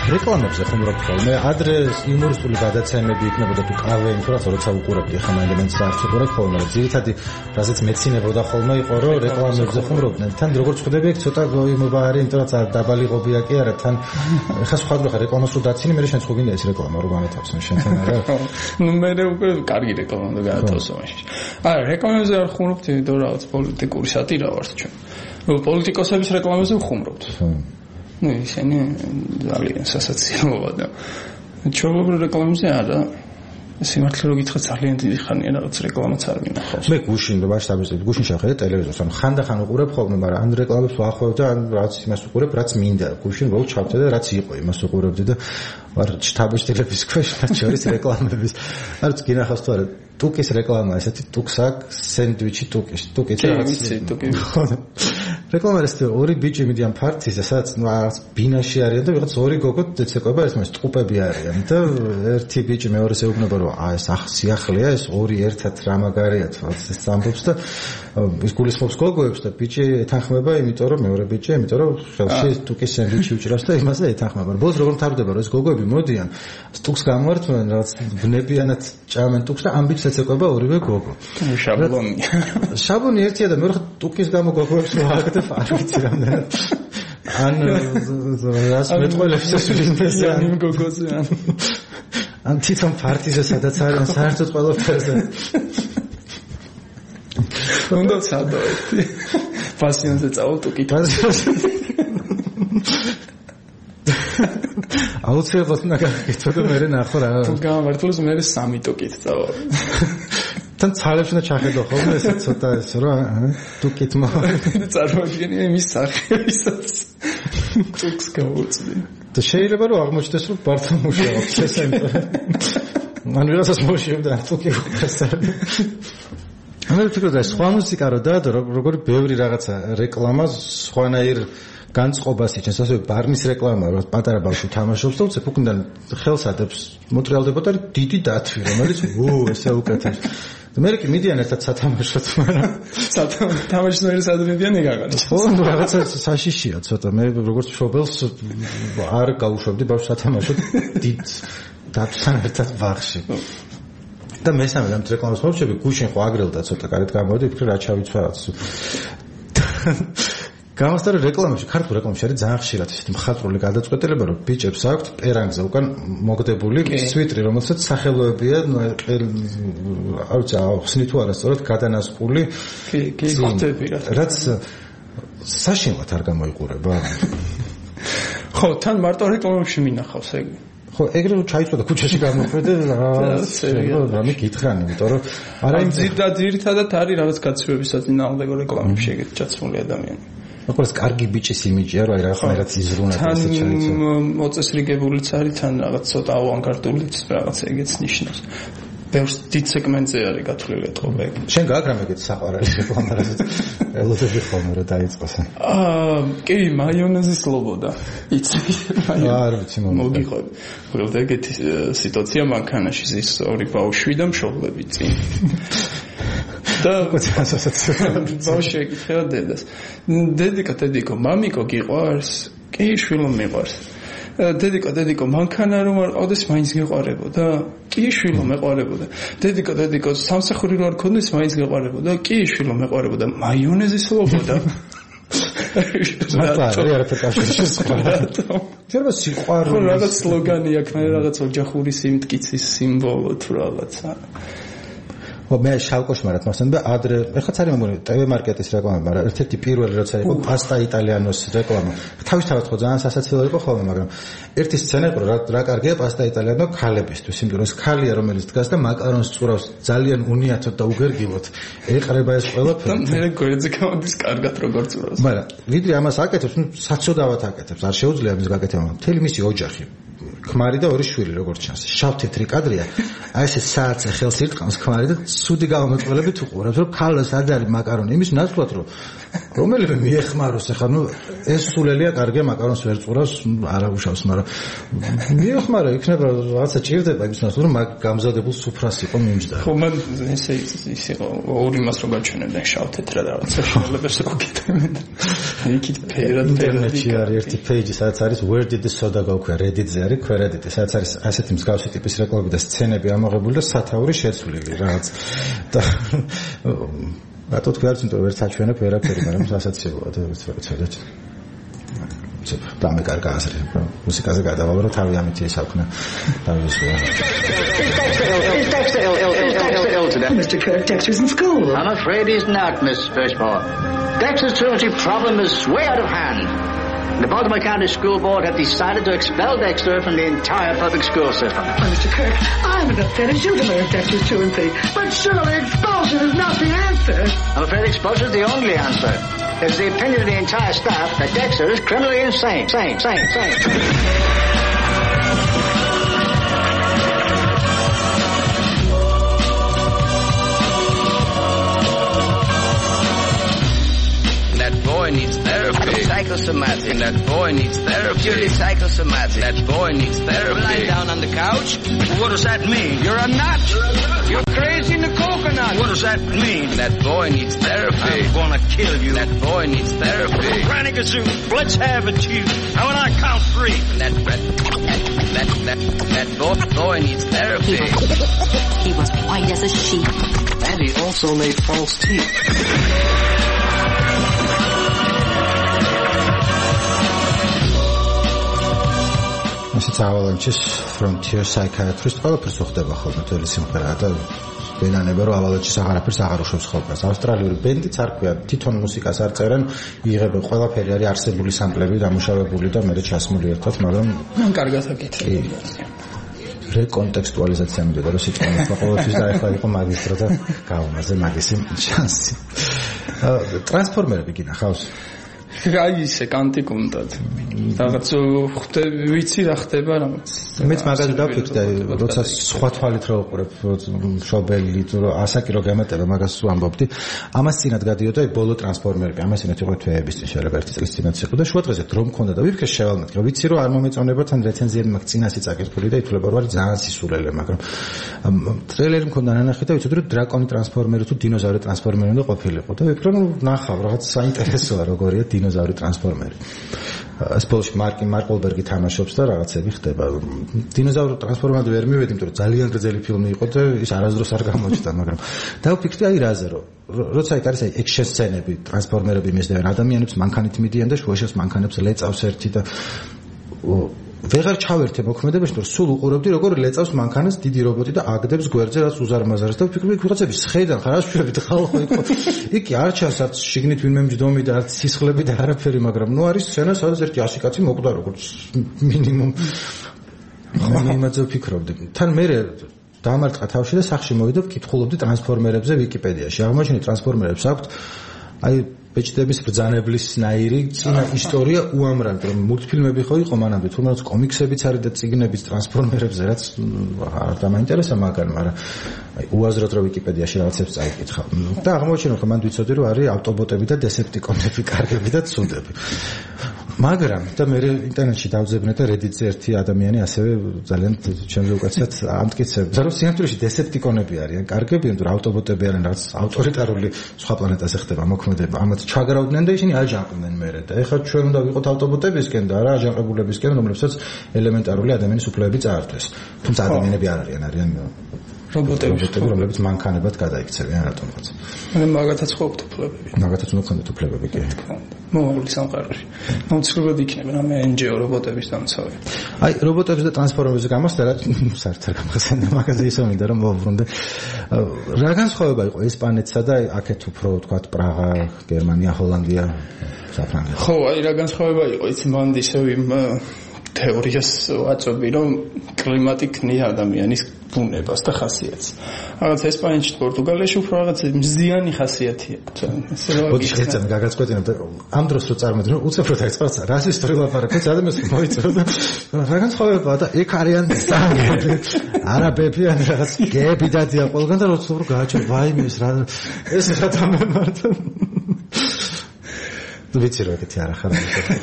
რეკლამებზე ხუმრობთ ხოლმე. ადრე იუმორისტული გადაცემები იქნებოდა თუ კავე იმთორაც როცა უყურებდი ხა მაინდამაინც არც უყურებ ხოლმე. ძირითადი რაზეც მეცინებოდა ხოლმე იყო რომ რეკლამებზე ხუმრობდნენ. თან როგორც ხვდები ეგ ცოტა გოიმობა არის, იმთორაც დაბალი ღობია კი არა. თან ხა სხვა ხა რეკლამას რო დაცინი, მე შენ ხო გინდა ეს რეკლამა რო გამეთავს მე შენთან არა. ნუ მე უკვე კარგი რეკლამა და გაათავსო მაშინ. არა, რეკლამაზე არ ხუმრობთ, იმიტომ რაღაც პოლიტიკური სატირა ვართ ჩვენ. პოლიტიკოსების რეკლამაზე ვხუმრობთ. ნუ ისინი ძალიან სასაცილოა და ჩვეულებრივ რეკლამაზე არა. სიმართლე რომ გითხრათ ძალიან დიდი ხანია რაღაც რეკლამაც არ მინახავს. მე გუშინ რო ვაშტაბეზე გუშინ შევხედე ტელევიზორს, ანუ ხანდახან უყურებ ხოლმე, მაგრამ ან რეკლამებს ვახვევ და ან რაც იმას უყურებ, რაც მინდა. გუშინ რო ჩავწე და რაც იყო, იმას უყურებდი და ვარ შტაბის ტელევის ქვეშ და შორის რეკლამების. არც გინახავს თუ არა, ტუკის რეკლამა, ესეთი ტუქსაკ სენდვიჩი ტუკის. ტუკიც რაღაც ტუკი. რეკლამა ეს ორი ბიჭი მიდიან ფართიზე, სადაც რაღაც ბინაში არიან და ვიღაც ორი გოგო ეცეკვება, ეს მას ტყუპები არიან და ერთი ბიჭი მეორეს ეუბნება რომ ეს სიახლეა, ეს ორი ერთად რა მაგარია თვალს ეს ამბობს და ის გულისხმობს გოგოებს და ბიჭი ეთანხმება, იმიტომ რომ მეორე ბიჭი, იმიტომ რომ ხელში ტუკის სენდვიჩი უჭირავს და იმასე ეთანხმება. ბოლოს როგორ მთავრდება რომ ეს გოგოები მოდიან, ტუკს გამოართმევენ, რაღაც ბნებიანად ჭამენ ტუკს და ამ ბიჭს ეცეკვება ორივე გოგო. შაბლონი. შაბლონი ერთია და მეორე ტუკის გამო გოგოებს ვააგდებ, არ ვიცი რამდენად. ან რას მეტყველებს ეს ვინმესე ან იმ გოგოზე ან ან თვითონ პარტიზე სადაც არის საერთოდ ყველაფერზე. უნდა სადავეთი. პასიონზე წავალ ტუკით. აუცილებლად უნდა გაგიკეთო და მე ნახო რა. თუ გამართლოს მე 3 ტუკით წავალ. თან ცალებს უნდა ჩახედო ხოლმე ესე ცოტა ეს რა ტუკით მოვა. წარმოიდგინე იმის სახეებისაც ტუკს გავუწდი. და შეიძლება რომ აღმოჩნდეს რომ ბართა მუშაობს ეს იმიტომ. მან ვიღაცას მოშევდა ტუკი უყურესარი. მე ვფიქრობ და სხვა მუსიკა რო და როგორი ბევრი რაღაცა რეკლამა სხვანაირ განწყობას იჩენს, ასე ბარნის რეკლამა რო პატარა ბავშვი თამაშობს და უცებ უკიდან ხელს ადებს მოტრიალდებოდა დიდი დათვი რომელიც ესე უკეთებს. და მე კი მიდიან ერთად სათამაშოდ, მაგრამ თამაშნაირი სადმედიან ეგაღარ. ხო, რაღაცა საშიშია ცოტა. მე როგორც მშობელს არ გავუშვებდი ბავშვს სათამაშოდ დიდ დათვთან ერთად ბაღში. და მესამე ამ რეკლამას მოვჩები, გუშინ ხო აგრელდა ცოტა კარეთ გამოვიდი, ვფიქრე რა ჩავიცვარაც. გამოსტარე რეკლამებში, ქართულ რეკლამებში არის ძალიან ხშირად ესეთი მხატვრული გადაწყვეტილება, რომ ბიჭებს აქვთ პერანგზე უკან მოგდებული სვიტრი, რომელსაც სახელოებია, არ ვიცი, ხსნი თუ არა, სწორად გადანასყული. კი, ხვდები რა. რაც საშინლად არ გამოიყურება. ხო, თან მარტო რეკლამებში მინახავს ეგ. ხო, ეგრე რომ ჩაიწვა და ქუჩაში გამოხვედე რამე გითხრან, იმიტომ რომ არა იმ ძირითადად არის რაღაც გაცივების საწინააღმდეგო რეკლამებში ეგეთ ჩაცმული ადამიანი. როგორც კარგი ბიჭის იმიჯია, რომ აი რაღაც იზრუნებს ესე ჩაიწვა. თან მოწესრიგებულიც არის, თან რაღაც ცოტა ავანგარდულიც რაღაც ეგეც ნიშნავს. ბევრს დიდ სეგმენტზე არის გათვლილი ეთყობა ეგ. შენ გაქვს რამე ეგეთ საყვარელი რეკლამა, რასაც ელოდები ხოლმე რომ დაიწყოს. კი, მაიონეზის ლობოდა. იცი, არ ვიცი მოგიყვები. ველდა ეგეთი სიტუაცია მანქანაში ზის ორი ბავშვი და მშობლები წინ. და ბავშვი ეკითხება დედას. დედიკო, მამიკო გიყვარს? კი, შვილო მიყვარს. დედიკო, მანქანა რომ არ ყავდეს, მაინც გეყარებოდა? კი, შვილო მეყარებოდა. დედიკო, სამსახური რომ არ ქონდეს, მაინც გეყარებოდა? კი, შვილო მეყარებოდა. მაიონეზის ლობოდა. არაფერ კავშირში სხვა. შეიძლება სიყვარული. რაღაც სლოგანი აქვს, რაღაც ოჯახური სიმტკიცის სიმბოლო თუ რაღაცა. ხო, მე შავკოშმარად მახსენდა და ადრე, ეხლაც არის მომგონი TV მარკეტის რეკლამა, მაგრამ ერთ-ერთი პირველი როცა იყო პასტა იტალიანოს რეკლამა. თავისთავად ხო ძალიან სასაცილო იყო ხოლმე, მაგრამ ერთი სცენა იყო რა კარგია პასტა იტალიანო ქალებისთვის, იმიტომ რომ ეს ქალია რომელიც დგას და მაკარონს წურავს ძალიან უნიათოდ და უგერგილოდ. ეყრება ეს ყველაფერი. მე გვერდზე გამოდის კარგად როგორ წურავს. მაგრამ ვიდრე ამას აკეთებს, საცოდავად აკეთებს, არ შეუძლია ამის გაკეთება. მთელი მისი ოჯახი ქმარი და 2 შვილი როგორც ჩანს. შავ-თეთრი კადრია. აი ესე საათზე ხელს ირტყამს ქმარი და ცუდი გამომწველებით უყურებს, რომ ქალას არ არის მაკარონი. იმის ნაცვლად რომ რომელიმე მიეხმაროს, ახლა ეს სულელია კარგია მაკარონს ვერ წურავს, არა უშავს, მაგრამ მიეხმარა იქნება რაღაცა ჭირდება იმის ნაცვლად, რომ მაგ გამზადებულ სუფრას იყო მიმჯდა. ხო, მან ესე იყო ორი მას რო გაჩვენებდნენ შავ-თეთრად რაღაცა შეხლებებს რო გიტყვენ. იქით ფერად ინტერნეტში არის ერთი პეიჯი, სადაც არის where did the soda go, Reddit-ზე არის Reddit-ი, სადაც არის ასეთი მსგავსი ტიპის რეკლამები და სცენები ამოღებული და სათაური შეცვლილი რაღაც. და რატო თქვი არც იმიტომ ვერ საჩვენებ ვერაფერი, მაგრამ სასაცილოა და ცოტა დამეკარგა აზრი, მუსიკაზე გადავალ რომ თავი ამით ესაქვნა დავისვა. Mr. Kirk, Dexter's in school. I'm afraid he's not, Miss Birchmore. Dexter's truancy problem is way out of hand. The Baltimore County School Board have decided to expel Dexter from the entire public school system. Oh, Mr. Kirk, I'm enough that as you to learn Dexter's truancy, but surely expulsion is not the answer. I'm afraid expulsion is the only answer. It's the opinion of the entire staff that Dexter is criminally insane. That boy needs therapy. Psychosomatic. That boy needs therapy. Purely psychosomatic. That boy needs therapy. Lying down on the couch. What does that mean? You're a nut. You're crazy in the coconut. What does that mean? That boy needs therapy. I'm gonna kill you. That boy needs therapy. Granny Gazoo, let's have it, Chief. Now when I count 3. That boy needs therapy. He was white as a sheet. And he also made false teeth. It's Avalanche's Frontier Psychiatrist ყველაფერს უხდება ხოლმე თელი სიმღერა და ვენანება რომ Avalanche's აღარაფერს აღარ უშვებს ხოლმე. ავსტრალიური ბენდიც არ ქვია, თვითონ მუსიკას არ წერენ, იღებენ ყველაფერი არის არსებული სამპლები დამუშავებული და მე ჩასმული ერთად, მაგრამ მან კარგად აკეთებია. რეკონტექსტუალიზაცია მიდოდა რომ სიტყვით ყოველთვის დაეხლა იყო მაგისტრო და გავუმაზე მაგისი შანსი. ტრანსფორმერები გინახავს? აი ისე კანტიკუნდად. რაღაც ხვდები, ვიცი რა ხდება რაღაც. მეც მაგაზე დავფიქრე, როცა სხვა თვალით რო უყურებ, შობელი თუ ასაკი რო გამეტება, მაგას ვამბობდი. ამას წინათ გადიოდა ბოლო ტრანსფორმერები, ამას წინათ იყო თვეების წინ შეიძლება ერთი წლის წინათ იყო და შუადღეზე დრო მქონდა და ვიფიქრე შევალმეთქე, ვიცი რომ არ მომეწონება თან რეცენზიები მაგ წინასი წაკითხული და ითვლება რომ არის ძალიან სისულელე, მაგრამ ტრეილერი მქონდა ნანახი და ვიცოდი რომ დრაკონი ტრანსფორმერი თუ დინოზავრი ტრანსფორმერი უნდა ყოფილიყო და ვიფიქრე რომ ნახავ რაღაც საინტერესოა როგორია დინოზავრი ტრანსფორმერი. სპოლში მარკ ოლბერგი თამაშობს და რაღაცები ხდება. დინოზავრი ტრანსფორმერი ვერ მივედი, იმიტომ რომ ძალიან გრძელი ფილმი იყო და ის არასდროს არ გამოჩნდა, მაგრამ დავფიქრე აი რაზე რომ როცა იქ არის აი ექშენ სცენები, ტრანსფორმერები მისდევენ ადამიანებს, მანქანით მიდიან და შუაშეს მანქანებს ლეწავს ერთი და ვეღარ ჩავერთე მოქმედებაში, რომ სულ უყურებდი როგორ ლეწავს მანქანას დიდი რობოტი და აგდებს გვერდზე რაც უზარმაზარს და ვფიქრობ იქ ვიღაცები სხედან ხარ აშუქებით ხალხო იყო. იქ არ ჩანს არც შიგნით ვინმე მჯდომი და არც სისხლები და არაფერი, მაგრამ ნუ არის სცენა, სადაც ერთი 100 კაცი მოკვდა როგორც მინიმუმ. მე იმაზე ვფიქრობდი. თან მე დამარტყა თავში და სახში მოვიდა ვკითხულობდი ტრანსფორმერებზე ვიკიპედიაში. აღმოჩნდა ტრანსფორმერებს აქვთ აი ბეჭდების ბრძანებლის ნაირი წინა ისტორია უამრავი, რომ მულტფილმები ხო იყო მანამდე, თუმცა კომიქსებიც არის და წიგნებიც ტრანსფორმერებზე, რაც არ დამაინტერესა მაგან, მაგრამ აი უაზროდ რომ ვიკიპედიაში რაღაცებს წაიკითხა. და აღმოჩნდა რომ მან ვიცოდი რომ არის ავტობოტები და დესეპტიკონები, კარგები და ცუდები. მაგრამ და მე ინტერნეტში დავძებნე და Reddit-ზე ერთი ადამიანი ასევე ძალიან ჩემზე უკაცრად ამტკიცებდა, რომ სინამდვილეში დესეპტიკონები არიან კარგები, ანუ ავტობოტები არიან რაღაც ავტორიტარული სხვა პლანეტაზე ხდება მოქმედება. ამათ ჩაგრავდნენ და ისინი აჯანყდნენ მერე და ეხლა ჩვენ უნდა ვიყოთ ავტობოტებისკენ და არა აჯანყებულებისკენ, რომლებსაც ელემენტარული ადამიანის უფლებები წაართვეს. თუმცა ადამიანები არ არიან რობოტები, რომლებიც მანქანებად გადაიქცევიან რატომღაც. მაგრამ მაგათაც ყოფთ უფლებები. მაგათაც უნდა ქონდეთ უფლებები კი. მოაღწია სამყაროში. აუცილებლად იქნება რამე NGO რობოტების დამცავი. აი რობოტების და ტრანსფორმერების გამოსდა რა საერთოდ არ გამახსენდა, მაგაზე ისე მინდა რომ მოვუბრუნდე. რა განსხვავება იყო ესპანეთსა და აქეთ უფრო თქვა პრაღა, გერმანია, ჰოლანდია, საფრანგეთი? ხო, აი რა განსხვავება იყო, იცი მანდ ისევ იმ თეორიას ვაწობი, რომ კლიმატი ქმნის ადამიანის ბუნებას და ხასიათს. რაღაც ესპანეთში, პორტუგალიაში უფრო რაღაც მზიანი ხასიათია. მოდი შეეცადე გაგაცკვეთინებ და ამ დროს რო წარმოვიდგინე, უცებრად ეცպես რას ისტორიულ ლაპარაკობს, ადამიანს მოიწევს და რა განსხვავებაა და ეგ არიან სამგები. არაბები ან რაღაც გეები დადიან ყველგან და როცა უფრო გააჩვენ, ვაიმე ეს რა დამემართა. ვიცი რომ ეგეთი არ ახლა.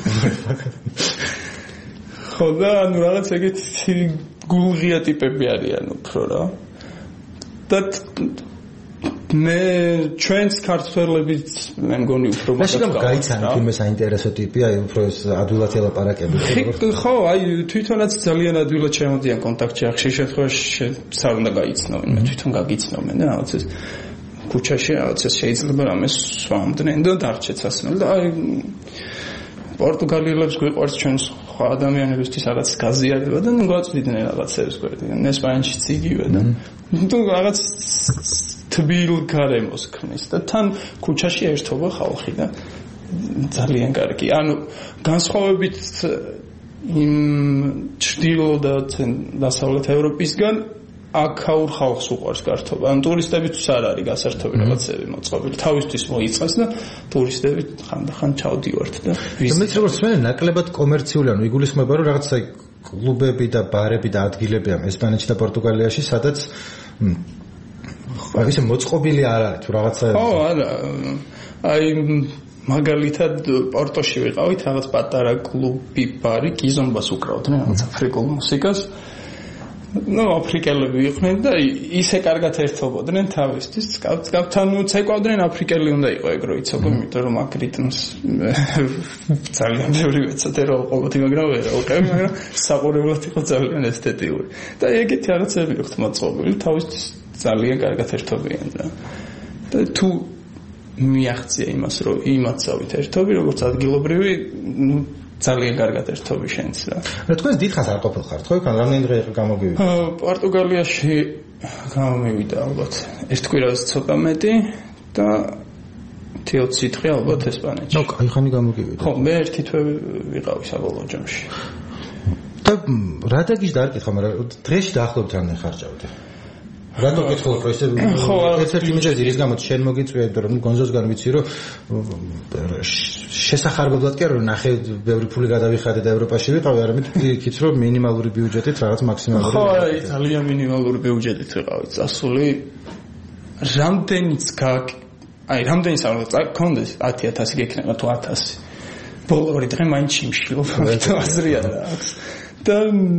ხო და ანუ რაღაც ეგეთი გულღია ტიპები არიან უფრო რა. და მე ჩვენს ქართველებით მე მგონი უფრო მაგათ გაიცანით იმ საინტერესო ტიპი, აი უფრო ეს ადვილად ელაპარაკები. ხო, აი თვითონაც ძალიან ადვილად შემოდიან კონტაქტში, ახშირ შემთხვევაში სად უნდა გაიცნობენ, მე თვითონ გაგიცნობენ და რაღაც ეს ქუჩაში რაღაც შეიძლება რამეს სვამდნენ და დარჩეთ სასმელი და აი პორტუგალიელებს გვიყვარს ჩვენს ადამიანებისთვის რაღაც გაზიარება და ნუ გვაწვდიდნენ რაღაცებს გვერდიდან ესპანეთშიც იგივე და ნუ რაღაც თბილ გარემოს ქმნის და თან ქუჩაში ერთობა ხალხი და ძალიან კარგი. ანუ განსხვავებით იმ ჩრდილო და დასავლეთ ევროპისგან აქაურ ხალხს უყვარს გართობა. ან ტურისტებიც არ არის გასართობი რაღაცები მოწყობილი. თავისთვის მოიწყეს და ტურისტები ხანდახან ჩავდივართ და მეც როგორც მე ნაკლებად კომერციული, ანუ იგულისხმება რომ რაღაცა კლუბები და ბარები და ადგილები ამ ესპანეთში და პორტუგალიაში, სადაც აი ესე მოწყობილი არ არის თუ რაღაცა. ხო, არა. აი მაგალითად პორტოში ვიყავით, რაღაც პატარა კლუბი, ბარი, კიზომბას უკრავდნენ რაღაც აფრიკულ მუსიკას. ნუ აფრიკელები იყვნენ და ისე კარგად ერთობოდნენ თავისთვის. სკავთან უცეკვავდნენ აფრიკელი უნდა იყო ეგრო იცოდი, იმიტომ რომ აქ რიტმს ძალიან ბევრი ვეცადე რომ ყოველთვის მაგრამ ვერ ვიყავი, მაგრამ საყურებლად იყო ძალიან ესთეტიური. და ეგეთი რაღაცები აქვს მოწყობილი, თავისთვის ძალიან კარგად ერთობიან და თუ მიაღწია იმას რომ იმაცავით ერთობი როგორც ადგილობრივი, ნუ ძალიან კარგად ერთობი შენც და რა თქვენ დიდხანს არ ყოფილხართ ხო? იქან რამდენი დღე გამოგივიდა? პორტუგალიაში გამომივიდა ალბათ ერთ კვირას ცოტა მეტი და 20 დღე ალბათ ესპანეთში. ნუ აი ხანი გამოგივიდა. ხო, მე ერთი თვე ვიყავი საბოლოო ჯამში. და რა დაგიჟდა არ კითხა, მაგრამ დღეში დაახლოებით რამდენი ხარჯავდი? რატო გითხო რომ ესე ერთ-ერთი მიზეზი რის გამოც შენ მოგიწვია, რომ გონზოსგან ვიცი რომ შესახარბებლად კი რომ ნახე ბევრი ფული გადავიხადე და ევროპაში ვიყავი, არამედ იქით რომ მინიმალური ბიუჯეტით რაღაც მაქსიმალური. ხო, ძალიან მინიმალური ბიუჯეტით ვიყავი წასული. რამდენიც რამდენიც არ გქონდეს 10,000 გექნება თუ 1000. ბოლო ორი დღე მაინც შიმშილობ, თვითონ აზრი არ აქვს. და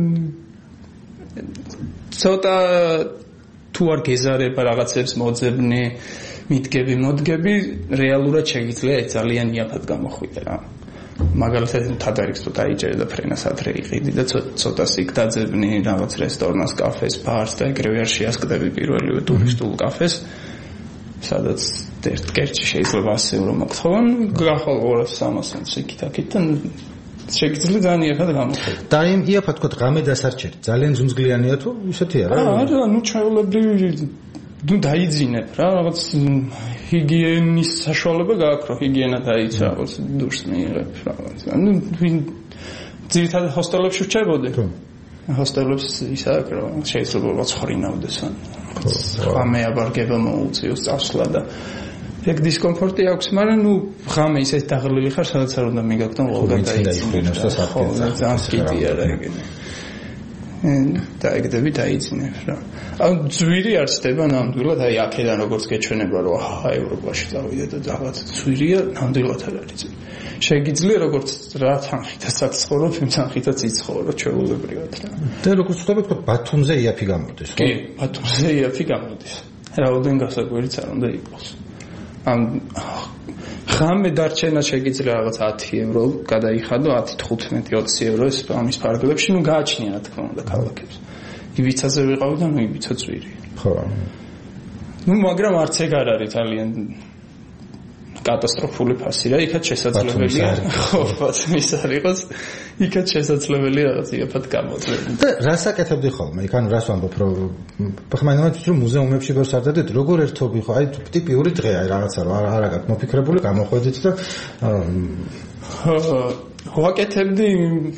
ცოტა თუ არ გეზარება რაღაცებს მოძებნი, მიდგები, მოდგები, რეალურად შეიძლება ძალიან იაფად გამოხვიდე რა. მაგალითად თადარიგს თუ დაიჭერე და ფრენას ადრე იყიდი და ცოტა სიკ დაძებნი რაღაც რესტორნას, კაფეს, ბარს და ეგრევე არ შეასკდები პირველივე ტურისტულ კაფეს, სადაც ერთ კერჩი შეიძლება 100 ევრო მოგთხოვან, გახვალ 200-300 სიკით-აქით და შეგიძლია ძალიან იაფად გამოხდეთ. და იმ იაფად თქო ღამე დასარჩეთ. ძალიან ძუნძგლიანია თუ ისეთია რა? არა, ნუ ჩვეულებრივი ნუ დაიძინებ რა, რაღაც ჰიგიენის საშუალება გააქვს, რომ ჰიგიენა დაიცა, რაღაც დურს მიიღებ რაღაც. ანუ ძირითადად ჰოსტელებში ვჩერბოდი. ჰოსტელებს ის აქვს, რომ შეიძლება რაღაც ხრინავდეს ან ღამე აბარგება მოუწიოს წასვლა და ეგ დისკომფორტი აქვს, მაგრამ ნუ ღამე ისეთ დაღლილი ხარ, სადაც არ უნდა მიგაგდონ ლოგა დაიძინებს და ძალიან სკიდია რა ეგენი. და ეგდები დაიძინებს რა. ანუ ძვირი არ ცდება ნამდვილად, აი აქედან როგორც გეჩვენება რომ აჰა ევროპაში წავიდე და რაღაც ძვირია, ნამდვილად არ არის. შეგიძლია როგორც რა თანხითაც აცხოვრობ, იმ თანხითაც იცხოვრო ჩვეულებრივად რა. და როგორც ვთქვი, ბათუმზე იაფი გამოდის, ხო? კი, ბათუმზე იაფი გამოდის. რაოდენ გასაკვირიც არ უნდა იყოს. ამ ღამე დარჩენა შეგიძლია რაღაც 10 ევრო გადაიხადო, 10-15-20 ევრო ეს ამის ფარგლებში, ნუ გააჩნია რა თქმა უნდა ქალაქებს. იბიცაზე ვიყავი და ნუ იბიცა ძვირია. ხო. ნუ მაგრამ არც ეგ არ არის ძალიან კატასტროფული ფასი რა, იქაც შესაძლებელია. ხო, ბათუმის არ იყოს, იქაც შესაძლებელია რაღაც იაფად გამოწვევ. და რას აკეთებდი ხოლმე? იქ ანუ რას ვამბობ, რომ ხმანამდე რომ მუზეუმებში ვერ სარდადეთ, როგორ ერთობი ხო? აი ტიპიური დღეა, აი რაღაცა რა არ აქვს მოფიქრებული, გამოხვედით და ვაკეთებდი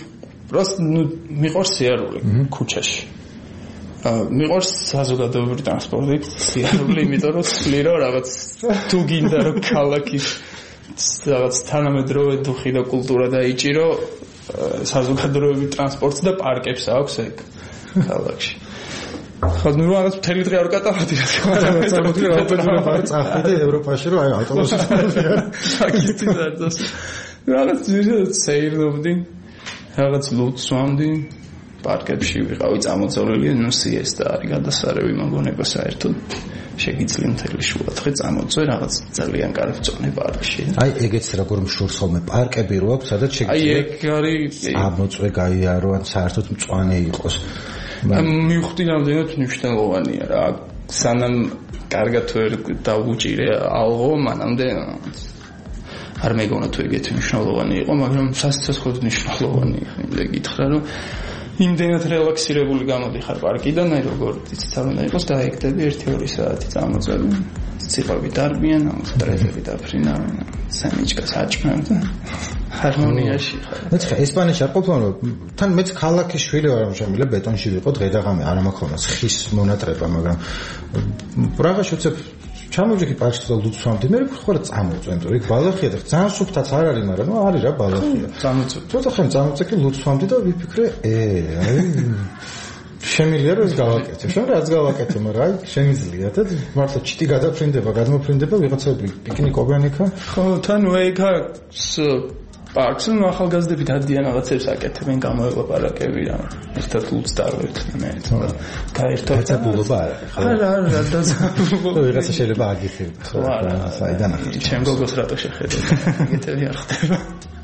просто მიყვარს სიარული ქუჩაში. მიყვარს საზოგადოებრივი ტრანსპორტი, სიარული, იმიტომ რომ ცვლი რომ რაღაც თუ გინდა რომ ქალაქის რაღაც თანამედროვე დუხი და კულტურა დაიჭირო, საზოგადოებრივი ტრანსპორტს და პარკებს აქვს ეგ ქალაქში. ხო, ნუ რაღაც მთელი დღე არ ვკატავდი რა თქმა უნდა, წარმოიდგინე რა უპირველეს წახვიდე ევროპაში რომ აი ავტობუსით მოვიდა. საკითხი დარდოს. რაღაც ძირითადად სეირნობდი, რაღაც ლუცს ვამდი, პარკებში ვიყავი წამოწოლილი, ნუ სიესტა არის გადასარევი მაგონება საერთოდ. შეგიძლია მთელი შუადღე წამოწვე რაღაც ძალიან კარგი წონე პარკში. აი ეგეც როგორ მშურს ხოლმე პარკები რო აქვს, სადაც შეგიძლია. აი ეგ არის წამოწვე გაიარო, ან საერთოდ მწვანე იყოს. მივხვდი რამდენად მნიშვნელოვანია რა. სანამ კარგად ვერ დავუჭირე ალღო, მანამდე არ მეგონა თუ ეგეთი მნიშვნელოვანი იყო, მაგრამ სასიცოცხლოდ მნიშვნელოვანი იყო. იმდე გითხრა რომ იმდენად რელაქსირებული გამოდიხარ პარკიდან, აი როგორ იცით არ უნდა იყოს, დაეკდები 1-2 საათი წამოწევი. ციფრები დარბიან, სტრესები დაფრინა, სანიჭკას აჭმევ და ჰარმონიაში ხარ. მეც ესპანეთში არ ყოფილვარ, თან მეც ქალაქის შვილი ვარ, შემიძლია ბეტონში ვიყო დღე და ღამე, არ მაქვს ხის მონატრება, მაგრამ პრაღაში უცებ ჩამოვიდი პარკში და ლუცს ვამდი, მე ხوره წამოვწვე, იმიტომ რომ იქ ბალახია და ძალიან სუფთაც არ არის, მაგრამ ნუ არის რა ბალახია. წამოვწვე. ცოტა ხანი წამოვწვე კი ლუცს ვამდი და ვიფიქრე, აი შემიძლია რომ ეს გავაკეთე. შენ რაც გავაკეთე, მაგრამ აი შემიძლია და მართლა ჩიტი გადაფრინდება, გადმოფრინდება, ვიღაცები პიკნიკობენ იქა. ხო, თან ვეიქას პარკს ნუ ახალგაზრდები დადიან რაღაცებს აკეთებენ, გამოელაპარაკები რა. ერთად ლუცს დარვევთ მე. გაერთობ დაზაბულობა არა. არა, დაზაბულობა. ვიღაცა შეიძლება აგიხი. ხო, საიდან ახლა. ჩემ გოგოს რატო შეხედე? ეგეთები არ ხდება.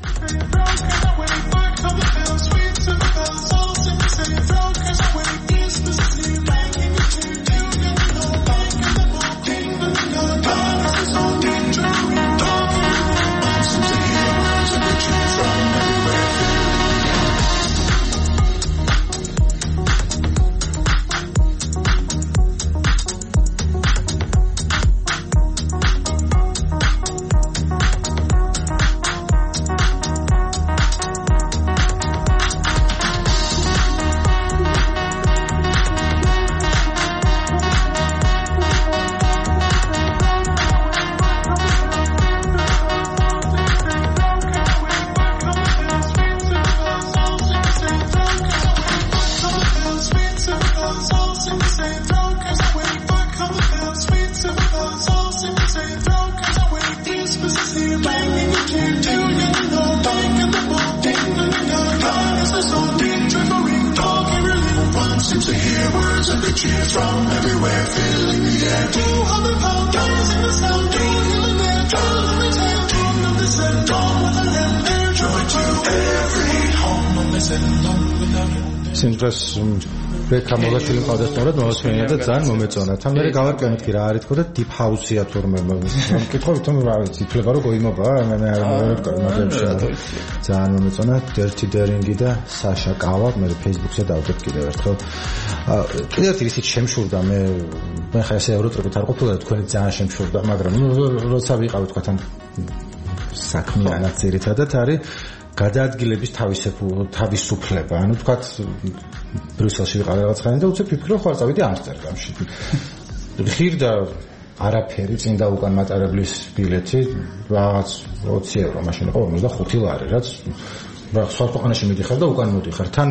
სიმღერას ბექა მოგაშილი მყავდა სწორად მოვასმენია და ძალიან მომეწონა. თან მე გავარკვევით კი რა არის თქო და deep house-ია თურმე. მკითხავ თუმ რა ვიცი, ითვლება რომ გოიმობა, მე არ მოვერკვევ, მაგრამ ძალიან მომეწონა. Dirty Daring-ი და Sasha Kawa, მე Facebook-ზე დავდებ კიდევ ერთხელ. კიდევ ისიც შემშურდა მე ხა ესე ევროტრიპით არ ყოფილა თქვენი ძალიან შემშურდა, მაგრამ როცა ვიყავ თქვა თან საქმიანად ძირითადად არის გადაადგილების თავისუფლება. ანუ თქვათ ბრიუსელში ვიყავ რაღაც ხანი და უცებ ვიფიქრე ხარ წავიდი ამსტერდამში. ღირდა არაფერი წინ და უკან მატარებლის ბილეთი რაღაც 20 евро მაშინ იყო 45 ლარი, რაც სხვა ქვეყანაში მიდიხარ და უკან მოდიხარ. თან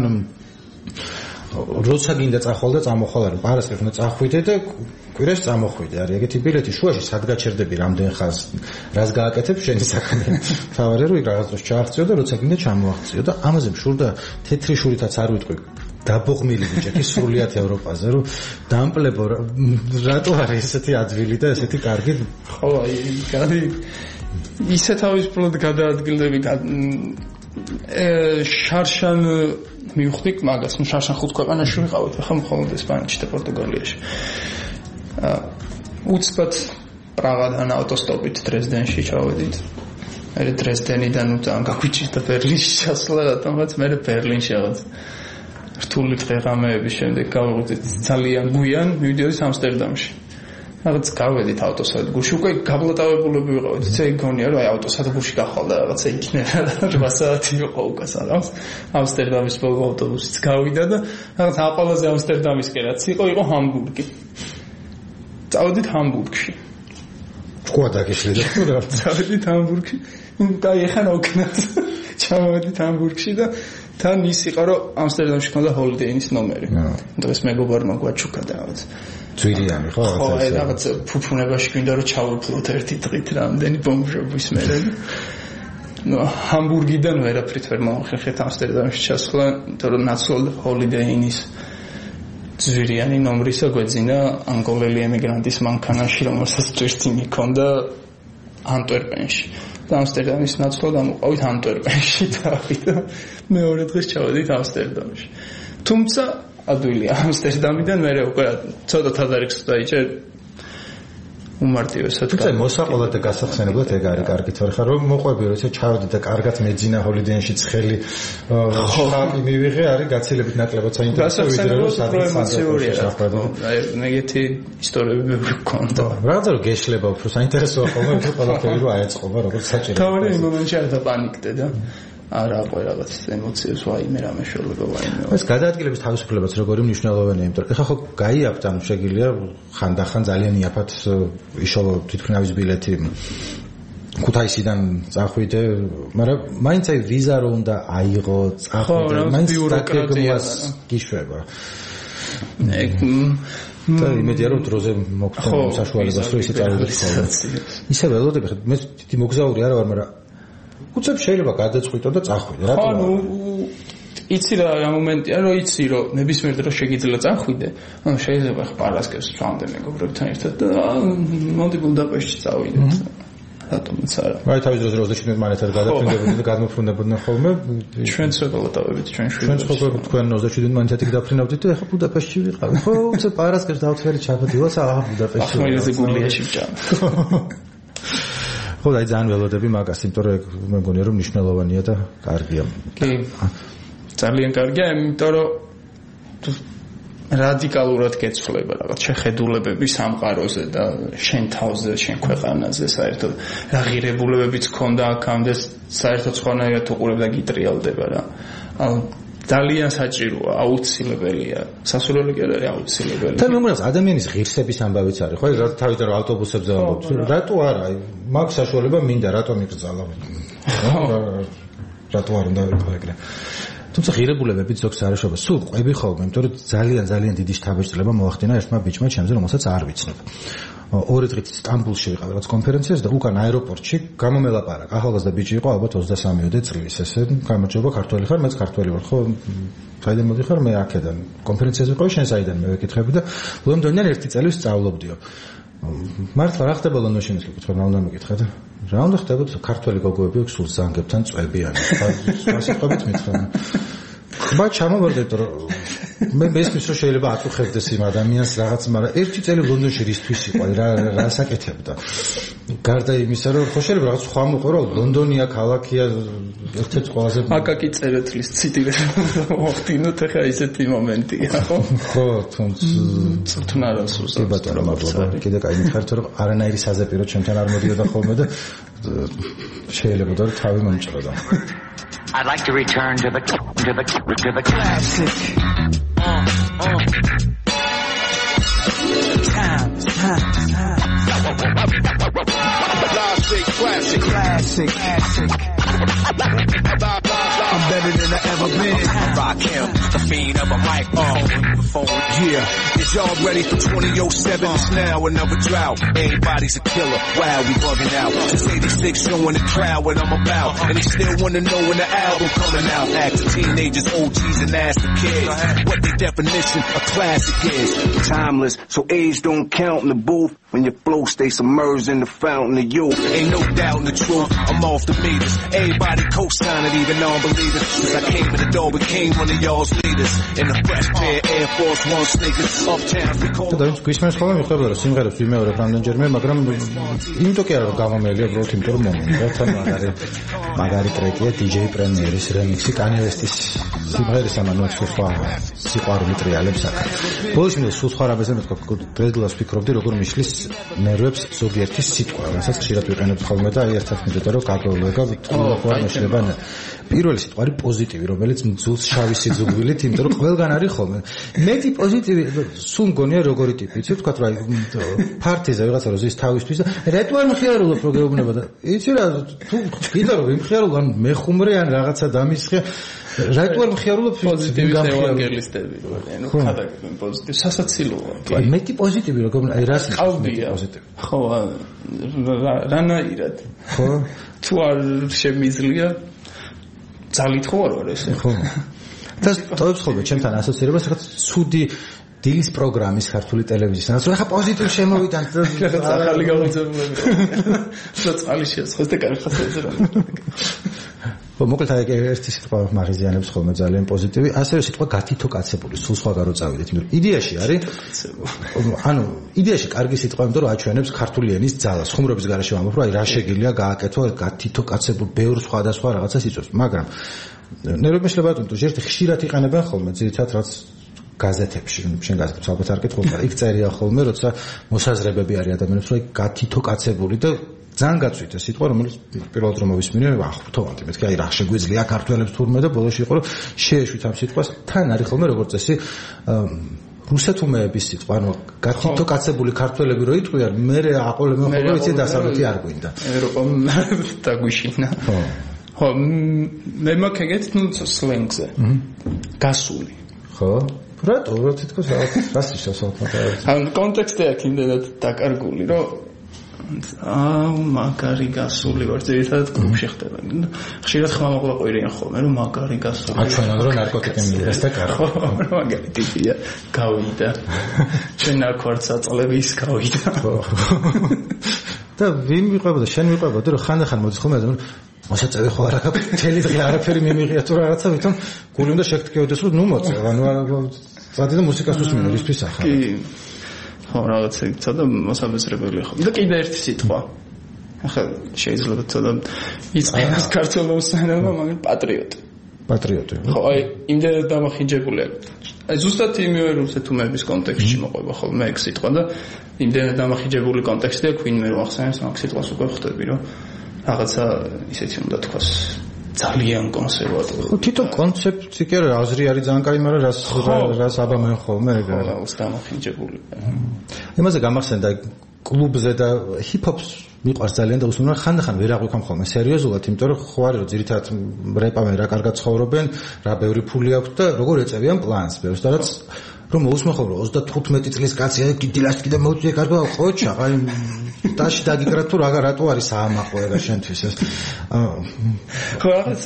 როცა გინდა წახვალ და წამოხვალ არა, პარასკევს უნდა წახვიდე და კვირაში წამოხვიდე. არის ეგეთი ბილეთი შუაში სად გაჩერდები რამდენ ხანს, რას გააკეთებ შენი საქმე. თავარი რომ იქ რაღაც დროს ჩააღწიო და როცა გინდა ჩამოაღწიო და ამაზე მშურდა თეთრი შურითაც არ ვიტყვი. დაბოღმილი ბიჭი სრულიად ევროპაზე რომ დამპლებო რატო არის ესეთი ადვილი და ესეთი კარგი. ხო, აი გადი ისე თავისუფლად გადაადგილდები შარშან მივხვდი მაგას, შარშან ხუთ ქვეყანაში ვიყავით, ახლა მხოლოდ ესპანეთში და პორტუგალიაში. უცბად პრაღადან ავტოსტოპით დრეზდენში ჩავედით. მე დრეზდენიდან უთან გავიჭირდა ბერლინში ჩასვლა, რატომაც მე ბერლინში რაღაც რთული დღეღამეების შემდეგ გავუწევთ ძალიან გვიან მივიდოდი ამსტერდამში. რაღაც გავედით ავტოსადგურში, უკვე გაბლოტავებულები ვიყავით, ისე გონია რომ აი ავტოსადგურში გახვალდა რაღაცა იქნება და 8 საათი იყო უკვე სადღაც ამსტერდამის ბოლო ავტობუსიც გავიდა და რაღაც ყველაზე ამსტერდამისკენ რაც იყო ჰამბურგი. წავედით ჰამბურგში. თქვა დაგეშლიდა თუ რა? წავედით ჰამბურგში. გაიხანა უკნას. ჩავედით ჰამბურგში და თან ის იყო რომ ამსტერდამში ქონდა Holiday Inn-ის ნომერი. დღეს მეგობარმა გვაჩუქა და რაღაც ძვირიანი ხო? ხო, რაღაც ფუფუნებაში გვინდა რომ ჩავუფლოთ ერთი დღით რამდენი ბომჟობის მერე. ნუ ჰამბურგიდან ვერაფრით ვერ მოვახერხეთ ამსტერდამში ჩასვლა, იმიტომ რომ ნაცვლად Holiday Inn-ის ძვირიანი ნომრისა გვეძინა ანგოლელი ემიგრანტის მანქანაში, რომელსაც ტვირთი მიქონდა ანტვერპენში. და ამსტერდამის ნაცვლად ამოყავით ანტვერპენში და მეორე დღეს ჩავედით ამსტერდამში. თუმცა ადვილია ამსტერდამიდან მე უკვე ცოტა თადარიგს დაიჭერ უმარტივესად. თუმცა მოსაყოლად და გასახსენებლად ეგ არის კარგი თორე ხარ რომ მოყვები რომ ესე ჩავედი და კარგად მეძინა Holiday Inn-ში ცხელი ხაპი მივიღე არის გაცილებით ნაკლებად საინტერესო ვიდრე რომ სადღაც აი ნეგეთი ისტორიები ბევრი გქონდა. რაღაცა რომ გეშლება უფრო საინტერესოა ხოლმე უფრო ყველაფერი რომ აეწყობა როგორც საჭირო. თავი იმ მომენტში არ დაპანიკდე და არა ყო რაღაც ემოციებს ვაიმე რამე შეიძლება ვაიმე. ეს გადაადგილების თავისუფლებაც როგორი მნიშვნელოვანია, იმიტომ რომ ეხლა ხო გაიაბთ ანუ შეგიძლია ხანდახან ძალიან იაფად იშოვო თვითმფრინავის ბილეთი ქუთაისიდან წახვიდე, მაგრამ მაინც აი ვიზა რო უნდა აიღო, წახვიდე, მაინც ბიუროკრატიას გიშვება. და იმედია რომ დროზე მოგწონს საშუალებას რომ ისე წავიდეთ ხოლმე. ისე ველოდები ხა მე დიდი მოგზაური არა ვარ, მაგრამ უცებ შეიძლება გადაწყვიტო და წახვიდე რა თქმა უნდა. იცი რა მომენტია რომ იცი რომ ნებისმიერ დროს შეგიძლია წახვიდე, ანუ შეიძლება ხა პარასკევს ვამდე მეგობრებთან ერთად და მოდი ბუდაპეშტში წავიდეთ. რატომაც არა. აი თავის დროზე 27 მანეთად გადაფრინდებოდი და გადმოფრინდებოდნენ ხოლმე. ჩვენც ველოდავებით ჩვენ ჩვენც ხოლმე თქვენ 27 მანეთად გდაფრინავდით და ეხა ბუდაპეშტში ვიყავ. ხო, უცებ პარასკევს დავთვერი ჩაფოდილოს აა ბუდაპეშტში. ახლა ეს გულიაში ვჭამ. ხო, აი ძალიან ველოდები მაგას, იმიტომ რომ მე მგონია რომ მნიშვნელოვანია და კარგია. კი. ძალიან კარგია, იმიტომ რომ რადიკალურად გეცვლება რაღაც შეხედულებები სამყაროზე და შენ თავზე, შენ ქვეყანაზე საერთოდ რა ღირებულებებიც ქონდა აქამდე საერთოდ სხვანაირად უყურებ და გიტრიალდება რა. ანუ ძალიან საჭიროა, აუცილებელია. სასურველი კი არის აუცილებელი. და მე მგონია ადამიანის ღირსების ამბავიც არის, ხო? თავიდან რომ ავტობუსებზე ამბობთ, რატო არა? მაგ საშუალება მინდა, რატომ იკრძალა? რატო არ უნდა ვიყო ეგრე? თუმცა ღირებულებებით ზოგს არ ეშობა. სულ ყვები ხოლმე, იმიტომ რომ ძალიან დიდი შთაბეჭდილება მოახდინა ერთმა ბიჭმა ჩემზე, რომელსაც არ ვიცნობ. 2 დღით სტამბულში ვიყავ რაღაც კონფერენციაზე და უკან აეროპორტში გამომელაპარაკა. ახალგაზრდა ბიჭი იყო, ალბათ 23-ოდე წლის. ესე გამარჯობა, ქართველი ხარ? მეც ქართველი ვარ. ხო, საიდან მოდიხარ? მე აქედან. კონფერენციაზე ვიყავ, შენ საიდან? მე ვეკითხები და ლონდონიდან 1 წელი ვსწავლობდიო. მართლა რა ხდება ლონდონში? მე ვკითხე, რა უნდა მეკითხე და რა უნდა ხდებოდა? ქართველი გოგოები აქვს სულ ზანგებთან წვებიანი. ასეთობით მითხრა. ხმა ჩამოვარდეთ რომ მე მესმის რომ შეიძლება აწუხებდეს იმ ადამიანს რაღაც, მაგრამ 1 წელი ლონდონში რისთვის იყო, რა საკეთებდა. გარდა იმისა რომ ხო შეიძლება რაღაც სხვა მოყო რომ ლონდონია ქალაქია ერთ-ერთი ყველაზე აკაკი წერეთლის ციტირება მოხდინოთ ახლა ისეთი მომენტია ხო? ხო, თუმცა თუნარას უზარ. ბატონო, მადლობა. კიდე კაი მითხარით რომ არანაირი საზეპირო ჩემთან არ მოდიოდა ხოლმე და შეიძლება რომ თავი მომჭროდა. I'd like to return to the classic. Classic. I'm better than I ever been. Rock him, the fiend of a microphone. Yeah, is y'all ready for 2007? It's now another drought. Everybody's a killer. Wow, we bugging out. Since 86, showing the crowd what I'm about. And they still wanna know when the album coming out. Acting teenagers, OGs, and ask the kids what the definition of classic is. Timeless, so age don't count in the booth. When your flow stays submerged in the fountain of youth. Ain't no doubt in the truth, I'm off the meters. Everybody co-signing, even non-believers. Since I came in the door, became one of y'all's leaders. Raiders and the fresh pair Air Force One sneakers. Uptown we call და ის გვისმენს ხოლმე მიხვდება რომ სიმღერებს ვიმეორებ რამდენჯერმე, მაგრამ იმიტომ კი არა რომ გამომელია, უბრალოდ იმიტომ რომ მომენტა თან მაგარი ტრეკია DJ Premier's remix-ი Kanye West-ის სიმღერის ამანუ სხვა სიყვარული ტრიალებს აქ. ბოლოს მე სულ სხვა რამეზე მეთქვა, დღეს ვფიქრობდი როგორ მიშლის ნერვებს ზოგიერთი სიტყვა, რასაც ხშირად ვიყენებ ხოლმე და აი ერთად მივიდა რომ გაგროვება თქვა მეშლება. პირველი სიტყვა არის პოზიტივი, რომელიც მძულს შავი სიძულვილით, იმიტომ რომ ყველგან არის ხოლმე. მეტი პოზიტივი, სულ მგონია როგორი ტიპი, იცი თქვა რა ფარტიზე ვიღაცა რო ზის თავისთვის და რატო არ მხიარულობ რო გეუბნება და იცი რა თუ გინდა რომ იმხიარულო ან მეხუმრე ან რაღაცა დამისხე რატო არ მხიარულობ პოზიტივის ევანგელისტები რო ანუ ხადაგებენ პოზიტივ სასაცილოა აი მეტი პოზიტივი რო გეუბნება აი რას ყავდია ხო რანაირად ხო თუ არ შემიძლია ძალით ხო არ არის ხო და თორემ ხოლმე ჩემთან ასოცირებას რაღაც ცუდი დილის პროგრამის ქართული ტელევიზიის რა ხა პოზიტივ შემოვიდა რაღაც ახალი გამოცემულები რა წყალი შეასხოს და კარი ხასეზე რა ხო მოკლედ აი ერთი სიტყვა მაგიზიანებს ხოლმე ძალიან პოზიტივი ასევე სიტყვა გათითო კაცებული სულ სხვაგან რო წავიდეთ იმიტომ იდეაში არის ანუ იდეაში კარგი სიტყვა იმიტომ რომ აჩვენებს ქართული ენის ძალას ხუმრობის გარეშე ვამბობ რომ აი რა შეგიძლია გააკეთო გათითო კაცებული ბევრ სხვადასხვა რაღაცას იწვევს მაგრამ ნერვებშლება თუ ერთი ხშირად იყენებენ ხოლმე ძირითადად რაც გაზეთებში შენ გაზეთებს ალბათ არ კითხულობ იქ წერია ხოლმე როცა მოსაზრებები არის ადამიანებს რომ გათითო კაცებული და ძალიან გაწვით ეს სიტყვა რომელიც პირველად რომ მოვისმინე ახვთოვანდი მეთქი აი რა შეგვიძლია ქართველებს თურმე და ბოლოში იყო რომ შეეშვით ამ სიტყვას თან არის ხოლმე როგორც წესი რუსეთუმეების სიტყვა ანუ გათითო კაცებული ქართველები რო იტყვიან მე აყოლებ ხოლმე იცი დასავლეთი არ გვინდა ევროპამ დაგვიშინა ხო მე მაქეგეთ ნუ სლენგზე გასული ხო რატო რა თითქოს რას ისწავლოთ ან კონტექსტი აქვს იმდენად დაკარგული რომ მაგარი გასული ვარ ძირითადად კლუბში ხდება ხშირად ხმამაღლა ყვირიან ხოლმე რომ მაგარი გასული აჩვენონ რომ ნარკოტიკები მიღეს და კარგი მაგარი ტიპია გავიდა ჩვენ აქ ვარ საწლების გავიდა და ვინ მიყვებოდა შენ მიყვებოდა რომ ხანდახან მოდის ხოლმე რომ მოსაწევი ხო არა გაქვს თელი დღე არაფერი მიმიღია თუ რაღაცა ვითომ გული უნდა შეგთქეოდეს რომ ნუ მოწე ანუ საერთოდ მუსიკას უსმენო ისთვის ახლა კი ხო რაღაცა ცოტა მოსაბეზრებელია ხო და კიდე ერთი სიტყვა ახლა შეიძლება ცოტა იწყებას ქართულ მოსანელმა მაგრამ პატრიოტი ხო აი იმდენად დამახინჯებული აი ზუსტად იმივე რუსეთუმეების კონტექსტში მოყვება ხოლმე ეგ სიტყვა და იმდენად დამახინჯებული კონტექსტია ვინმე რო ახსენებს მაგ სიტყვას უკვე ხვდები რომ რაღაცა ისეთი უნდა თქვას ძალიან კონსერვატორი. თვითონ კონცეფცია კი არა, აზრი არის ძალიან კაი, მაგრამ რას აბამენ ხოლმე ეგ არა. დამახინჯებული. იმაზე გამახსენდა კლუბზე და ჰიპ-ჰოპს მიყვარს ძალიან და უსმენ ხანდახან ვერ აღვიქამ ხოლმე სერიოზულად, იმიტომ რომ ხო არის რომ ძირითადად რეპამენ რა კარგად ცხოვრობენ, რა ბევრი ფული აქვთ და როგორ ეწევიან პლანს ბევრს და რაც რომ მოусმენ ხოლმე 35 წლის კაცი აი კიდილას კიდე მოუწია კარგა ხო ჩაღა აი დაში დაგიკრა თუ რატო არის საამაყო ეგა შენთვის ეს ხო რაღაცა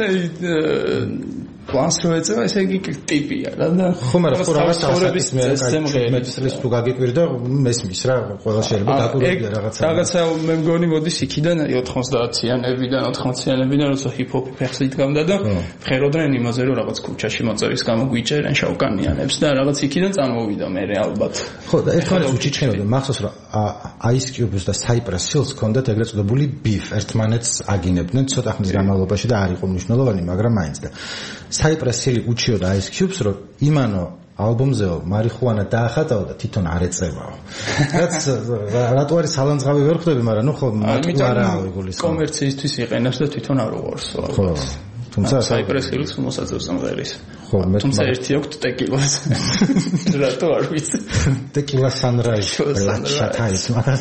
პლანს რო ეწევა ესე იგი ტიპია რა და ხო მაგრამ ხო რაღაც ასაკის მე კაი წლის თუ გაგიკვირდა მესმის რა ყველა შეიძლება დაკურებია რაღაცა მე მგონი მოდის იქიდან 90-იანებიდან 80-იანებიდან როცა ჰიპ-ჰოპი ფეხს იდგამდა და ხეროდნენ იმაზე რომ რაღაც ქუჩაში მოწევის გამო გვიჭერენ შავკანიანებს და რაღაც იქიდან წამოვიდა მე ალბათ ხო და ერთმანეთს უჩიჩხენოდა მახსოვს რომ Ice Cube-ს და Cypress Hill-ს ჰქონდათ ეგრეთ წოდებული beef ერთმანეთს აგინებდნენ ცოტა ხნის განმავლობაში და არ იყო მნიშვნელოვანი მაგრამ მაინც და Cypress Hill უჩიოდა Ice Cube-ს რომ იმანო ალბომზეო მარიხუანა დაახატაო და თვითონ არ ეწევაო. რაც რატო არის სალანძღავი ვერ ხვდები, მაგრამ ნუ ხო მარტო არაა ეგულის. კომერციისთვის იყენებს და თვითონ არ უყურსო. ხო. თუმცა Cypress Hill-ს მოსაწევს ამღერის. ხო, თუმცა ერთი აქვს ტეკილას. რატო არ ვიცი. ტეკილა Sunrise. შათაის მაგრამ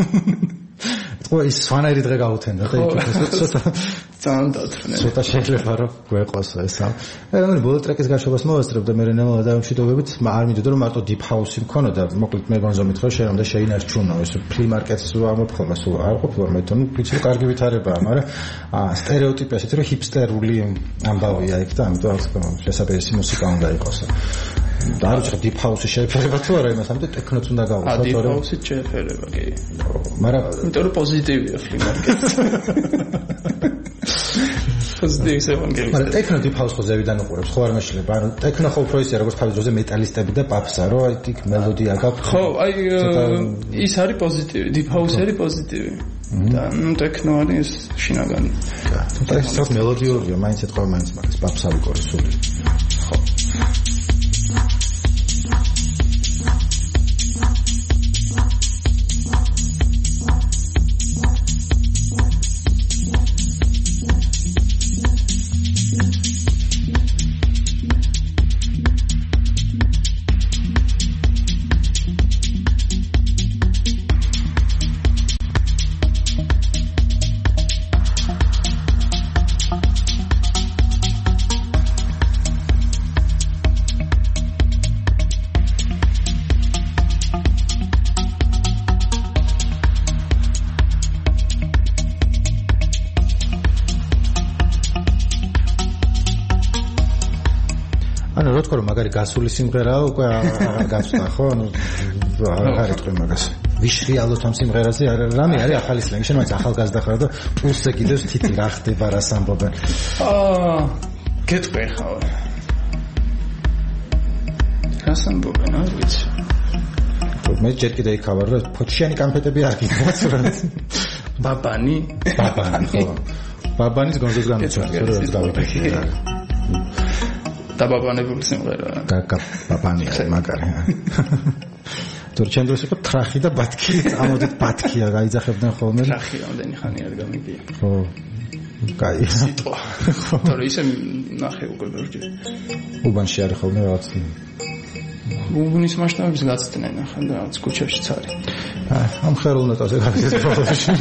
ხო ის სვანერი დღე გაუთენდა და იქ ცოტა ძალიან დათრნა ცოტა შეიძლება რომ გვეყოს ესა ანუ ბოლო ტრეკის გაშვებას მოვესწრებ და მე რენელა დაიმშვიდობებით არ მინდოდა რომ მარტო deep house-ი მქონოდა მოკლედ მე გონზომით ხო შეიძლება და შეინარჩუნო ეს flea market-ს ამობ ხოლმე სულ არ ყოფილა მე თვითონ ვიცი რომ კარგი ვითარებაა მაგრამ სტერეოტიპი ასეთი რომ ჰიპსტერული ამბავია იქ და ამიტომ შესაბამისი მუსიკა უნდა იყოს და არ ვიცი deep house-ი შეეფერება თუ არა იმას ამიტომ ტექნოც უნდა გავუხსნათ deep house-ი შეეფერება კი მაგრამ იმიტომ რომ პოზიტივია flea market ხაზდი ის ევანგელისტი. მაგრამ ტექნო დიფ-ჰაუს ხო ზევიდან უყურებს, ხო არ მეშლება? ანუ ტექნო ხო უფრო ისე როგორც თავის დროზე მეტალისტები და პაპსა, რომ აი იქ მელოდია გაქვს. ხო, აი ის არის პოზიტივი, დიფ-ჰაუსი არის პოზიტივი. და ნუ ტექნო არის შინაგანი. და ეს საკ მელოდიურია, მაინც ეთქვა მაინც მაგას პაპსავი კორი სული. ხო. გასული სიმღერაა უკვე აღარ გასვლა ხო ანუ აღარ იტყვი მაგას ვიშრიალოთ ამ სიმღერაზე რამე არის ახალი სლენგი შენ მაინც ახალგაზრდა ხარ და პულსზე კიდევ თითი რა ხდება რა სამბობენ გეტყვი ხარ რა სამბობენ არ ვიცი მე ჯერ კიდე იქავარ რომ ფოჩიანი კანფეტები არ გიქნათ ბაბანი ხო ბაბანის გონზოს გამიწვია რომ გავიქე დაბაბანებული სიმღერაა. ბაბანია მაგარი. თორე ჩვენ დროს იყო ტრახი და ბათქი, ამოდით ბათქია გაიძახებდნენ ხოლმე. ტრახი რამდენი ხანი არ გამიგია. ხო. კაი. სიტყვა. თორე ისე ნახე უკვე ბევრჯერ. უბანში არის ხოლმე რაღაც. უბნის მასშტაბებს გაცდენენ ახლა და რაღაც კუჩაშიც არის. ამ ხელოვნებაზე გავიდეს პრობლემაში.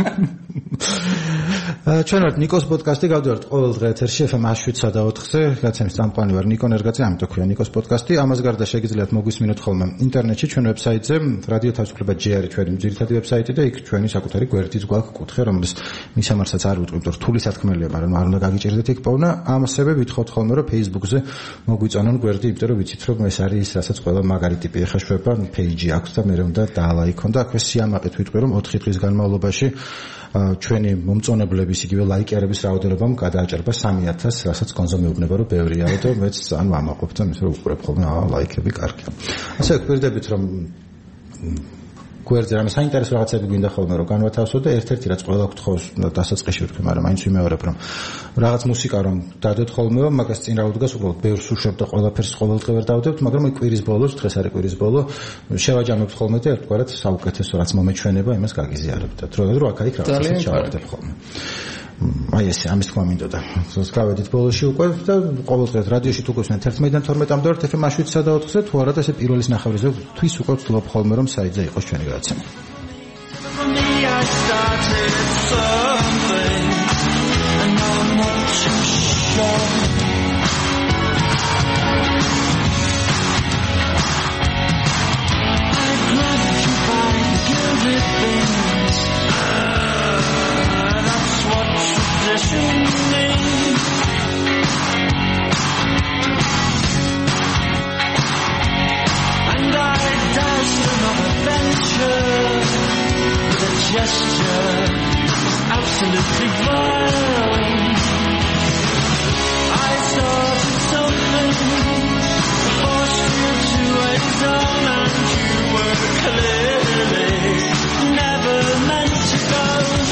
ჩვენ ვართ ნიკოს პოდკასტი, გავდივართ ყოველ დღე ეთერში FM 107.4-ზე, გაცემის წამყვანი ვარ ნიკო ნერგაძე, ამიტომ ქვია ნიკოს პოდკასტი. ამას გარდა შეგიძლიათ მოგვისმინოთ ხოლმე ინტერნეტში, ჩვენ ვებსაიტზე, რადიო თავისუფლება J არის ჩვენი ძირითადი ვებსაიტი და იქ ჩვენი საკუთარი გვერდიც გვაქვს კუთხე, რომელიც მისამართსაც არ ვიტყვით, რომ რთული სათქმელია, მაგრამ არ უნდა გაგიჭირდეთ იქ პოვნა. ამასევე ვითხოვთ ხოლმე, რომ Facebook-ზე მოგვიწონონ გვერდი, იმიტომ რომ ვიცით, რომ ეს არის ის, რასაც ყველა მაგარი ტიპი ეხაშვება, page-ი აქვს და მე უნდა დაალაიქონ და აქვე სიამაყით ვიტყვი, რომ 4 დღის განმავლობაში ჩვენი მომწონებლების იგივე ლაიკერების რაოდენობამ გადააჭერბა 3000, რასაც გონზო მეუბნება, რომ ბევრია და მეც ანუ ამაყობთ და მის რომ უყურებ ხოლმე ლაიქები კარგია. ასე გვერდებით რომ გვერდზე რამე საინტერესო რაღაცები გვინდა ხოლმე რომ განვათავსოთ და ერთ-ერთი რაც ყველა გთხოვს დასაწყისში ვთქვი, მაგრამ მაინც ვიმეორებ რომ რაღაც მუსიკა რომ დადოთ ხოლმე, მაგას წინ რა უდგას უბრალოდ ბევრს უშვებ და ყველაფერს ყოველდღე ვერ დავდებთ, მაგრამ აი კვირის ბოლოს, დღეს არის კვირის ბოლო, შევაჯამებთ ხოლმე და ერთგვარად საუკეთესო რაც მომეჩვენება, იმას გაგიზიარებთ. დრო აქ-იქ რაღაცას ჩავარდებ ხოლმე. აი ეს ამის თქმა მინდოდა. გავედით ბოლოში უკვე და ყოველდღე რადიოში თუ გესმენთ 11-12-მდე ვართ FM 107.4-ზე, თუ არა და ესე პირველის ნახევრზე თვის უკვე ვცდილობ ხოლმე რომ საიტზე იყოს ჩვენი გადაცემა. And I danced another venture with a gesture absolutely violent. I started something, forced you to a zone, and you were clearly never meant to go.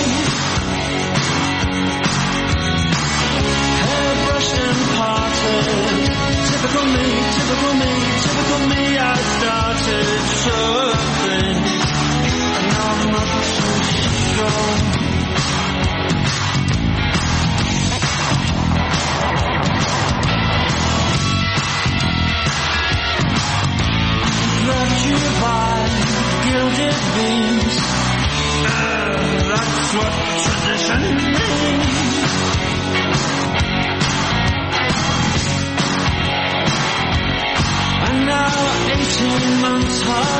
Hairbrushed and parted, typical me, typical me, typical me. I started something, and I'm not too strong. Left you by gilded beams. That's what tradition means. And now 18 months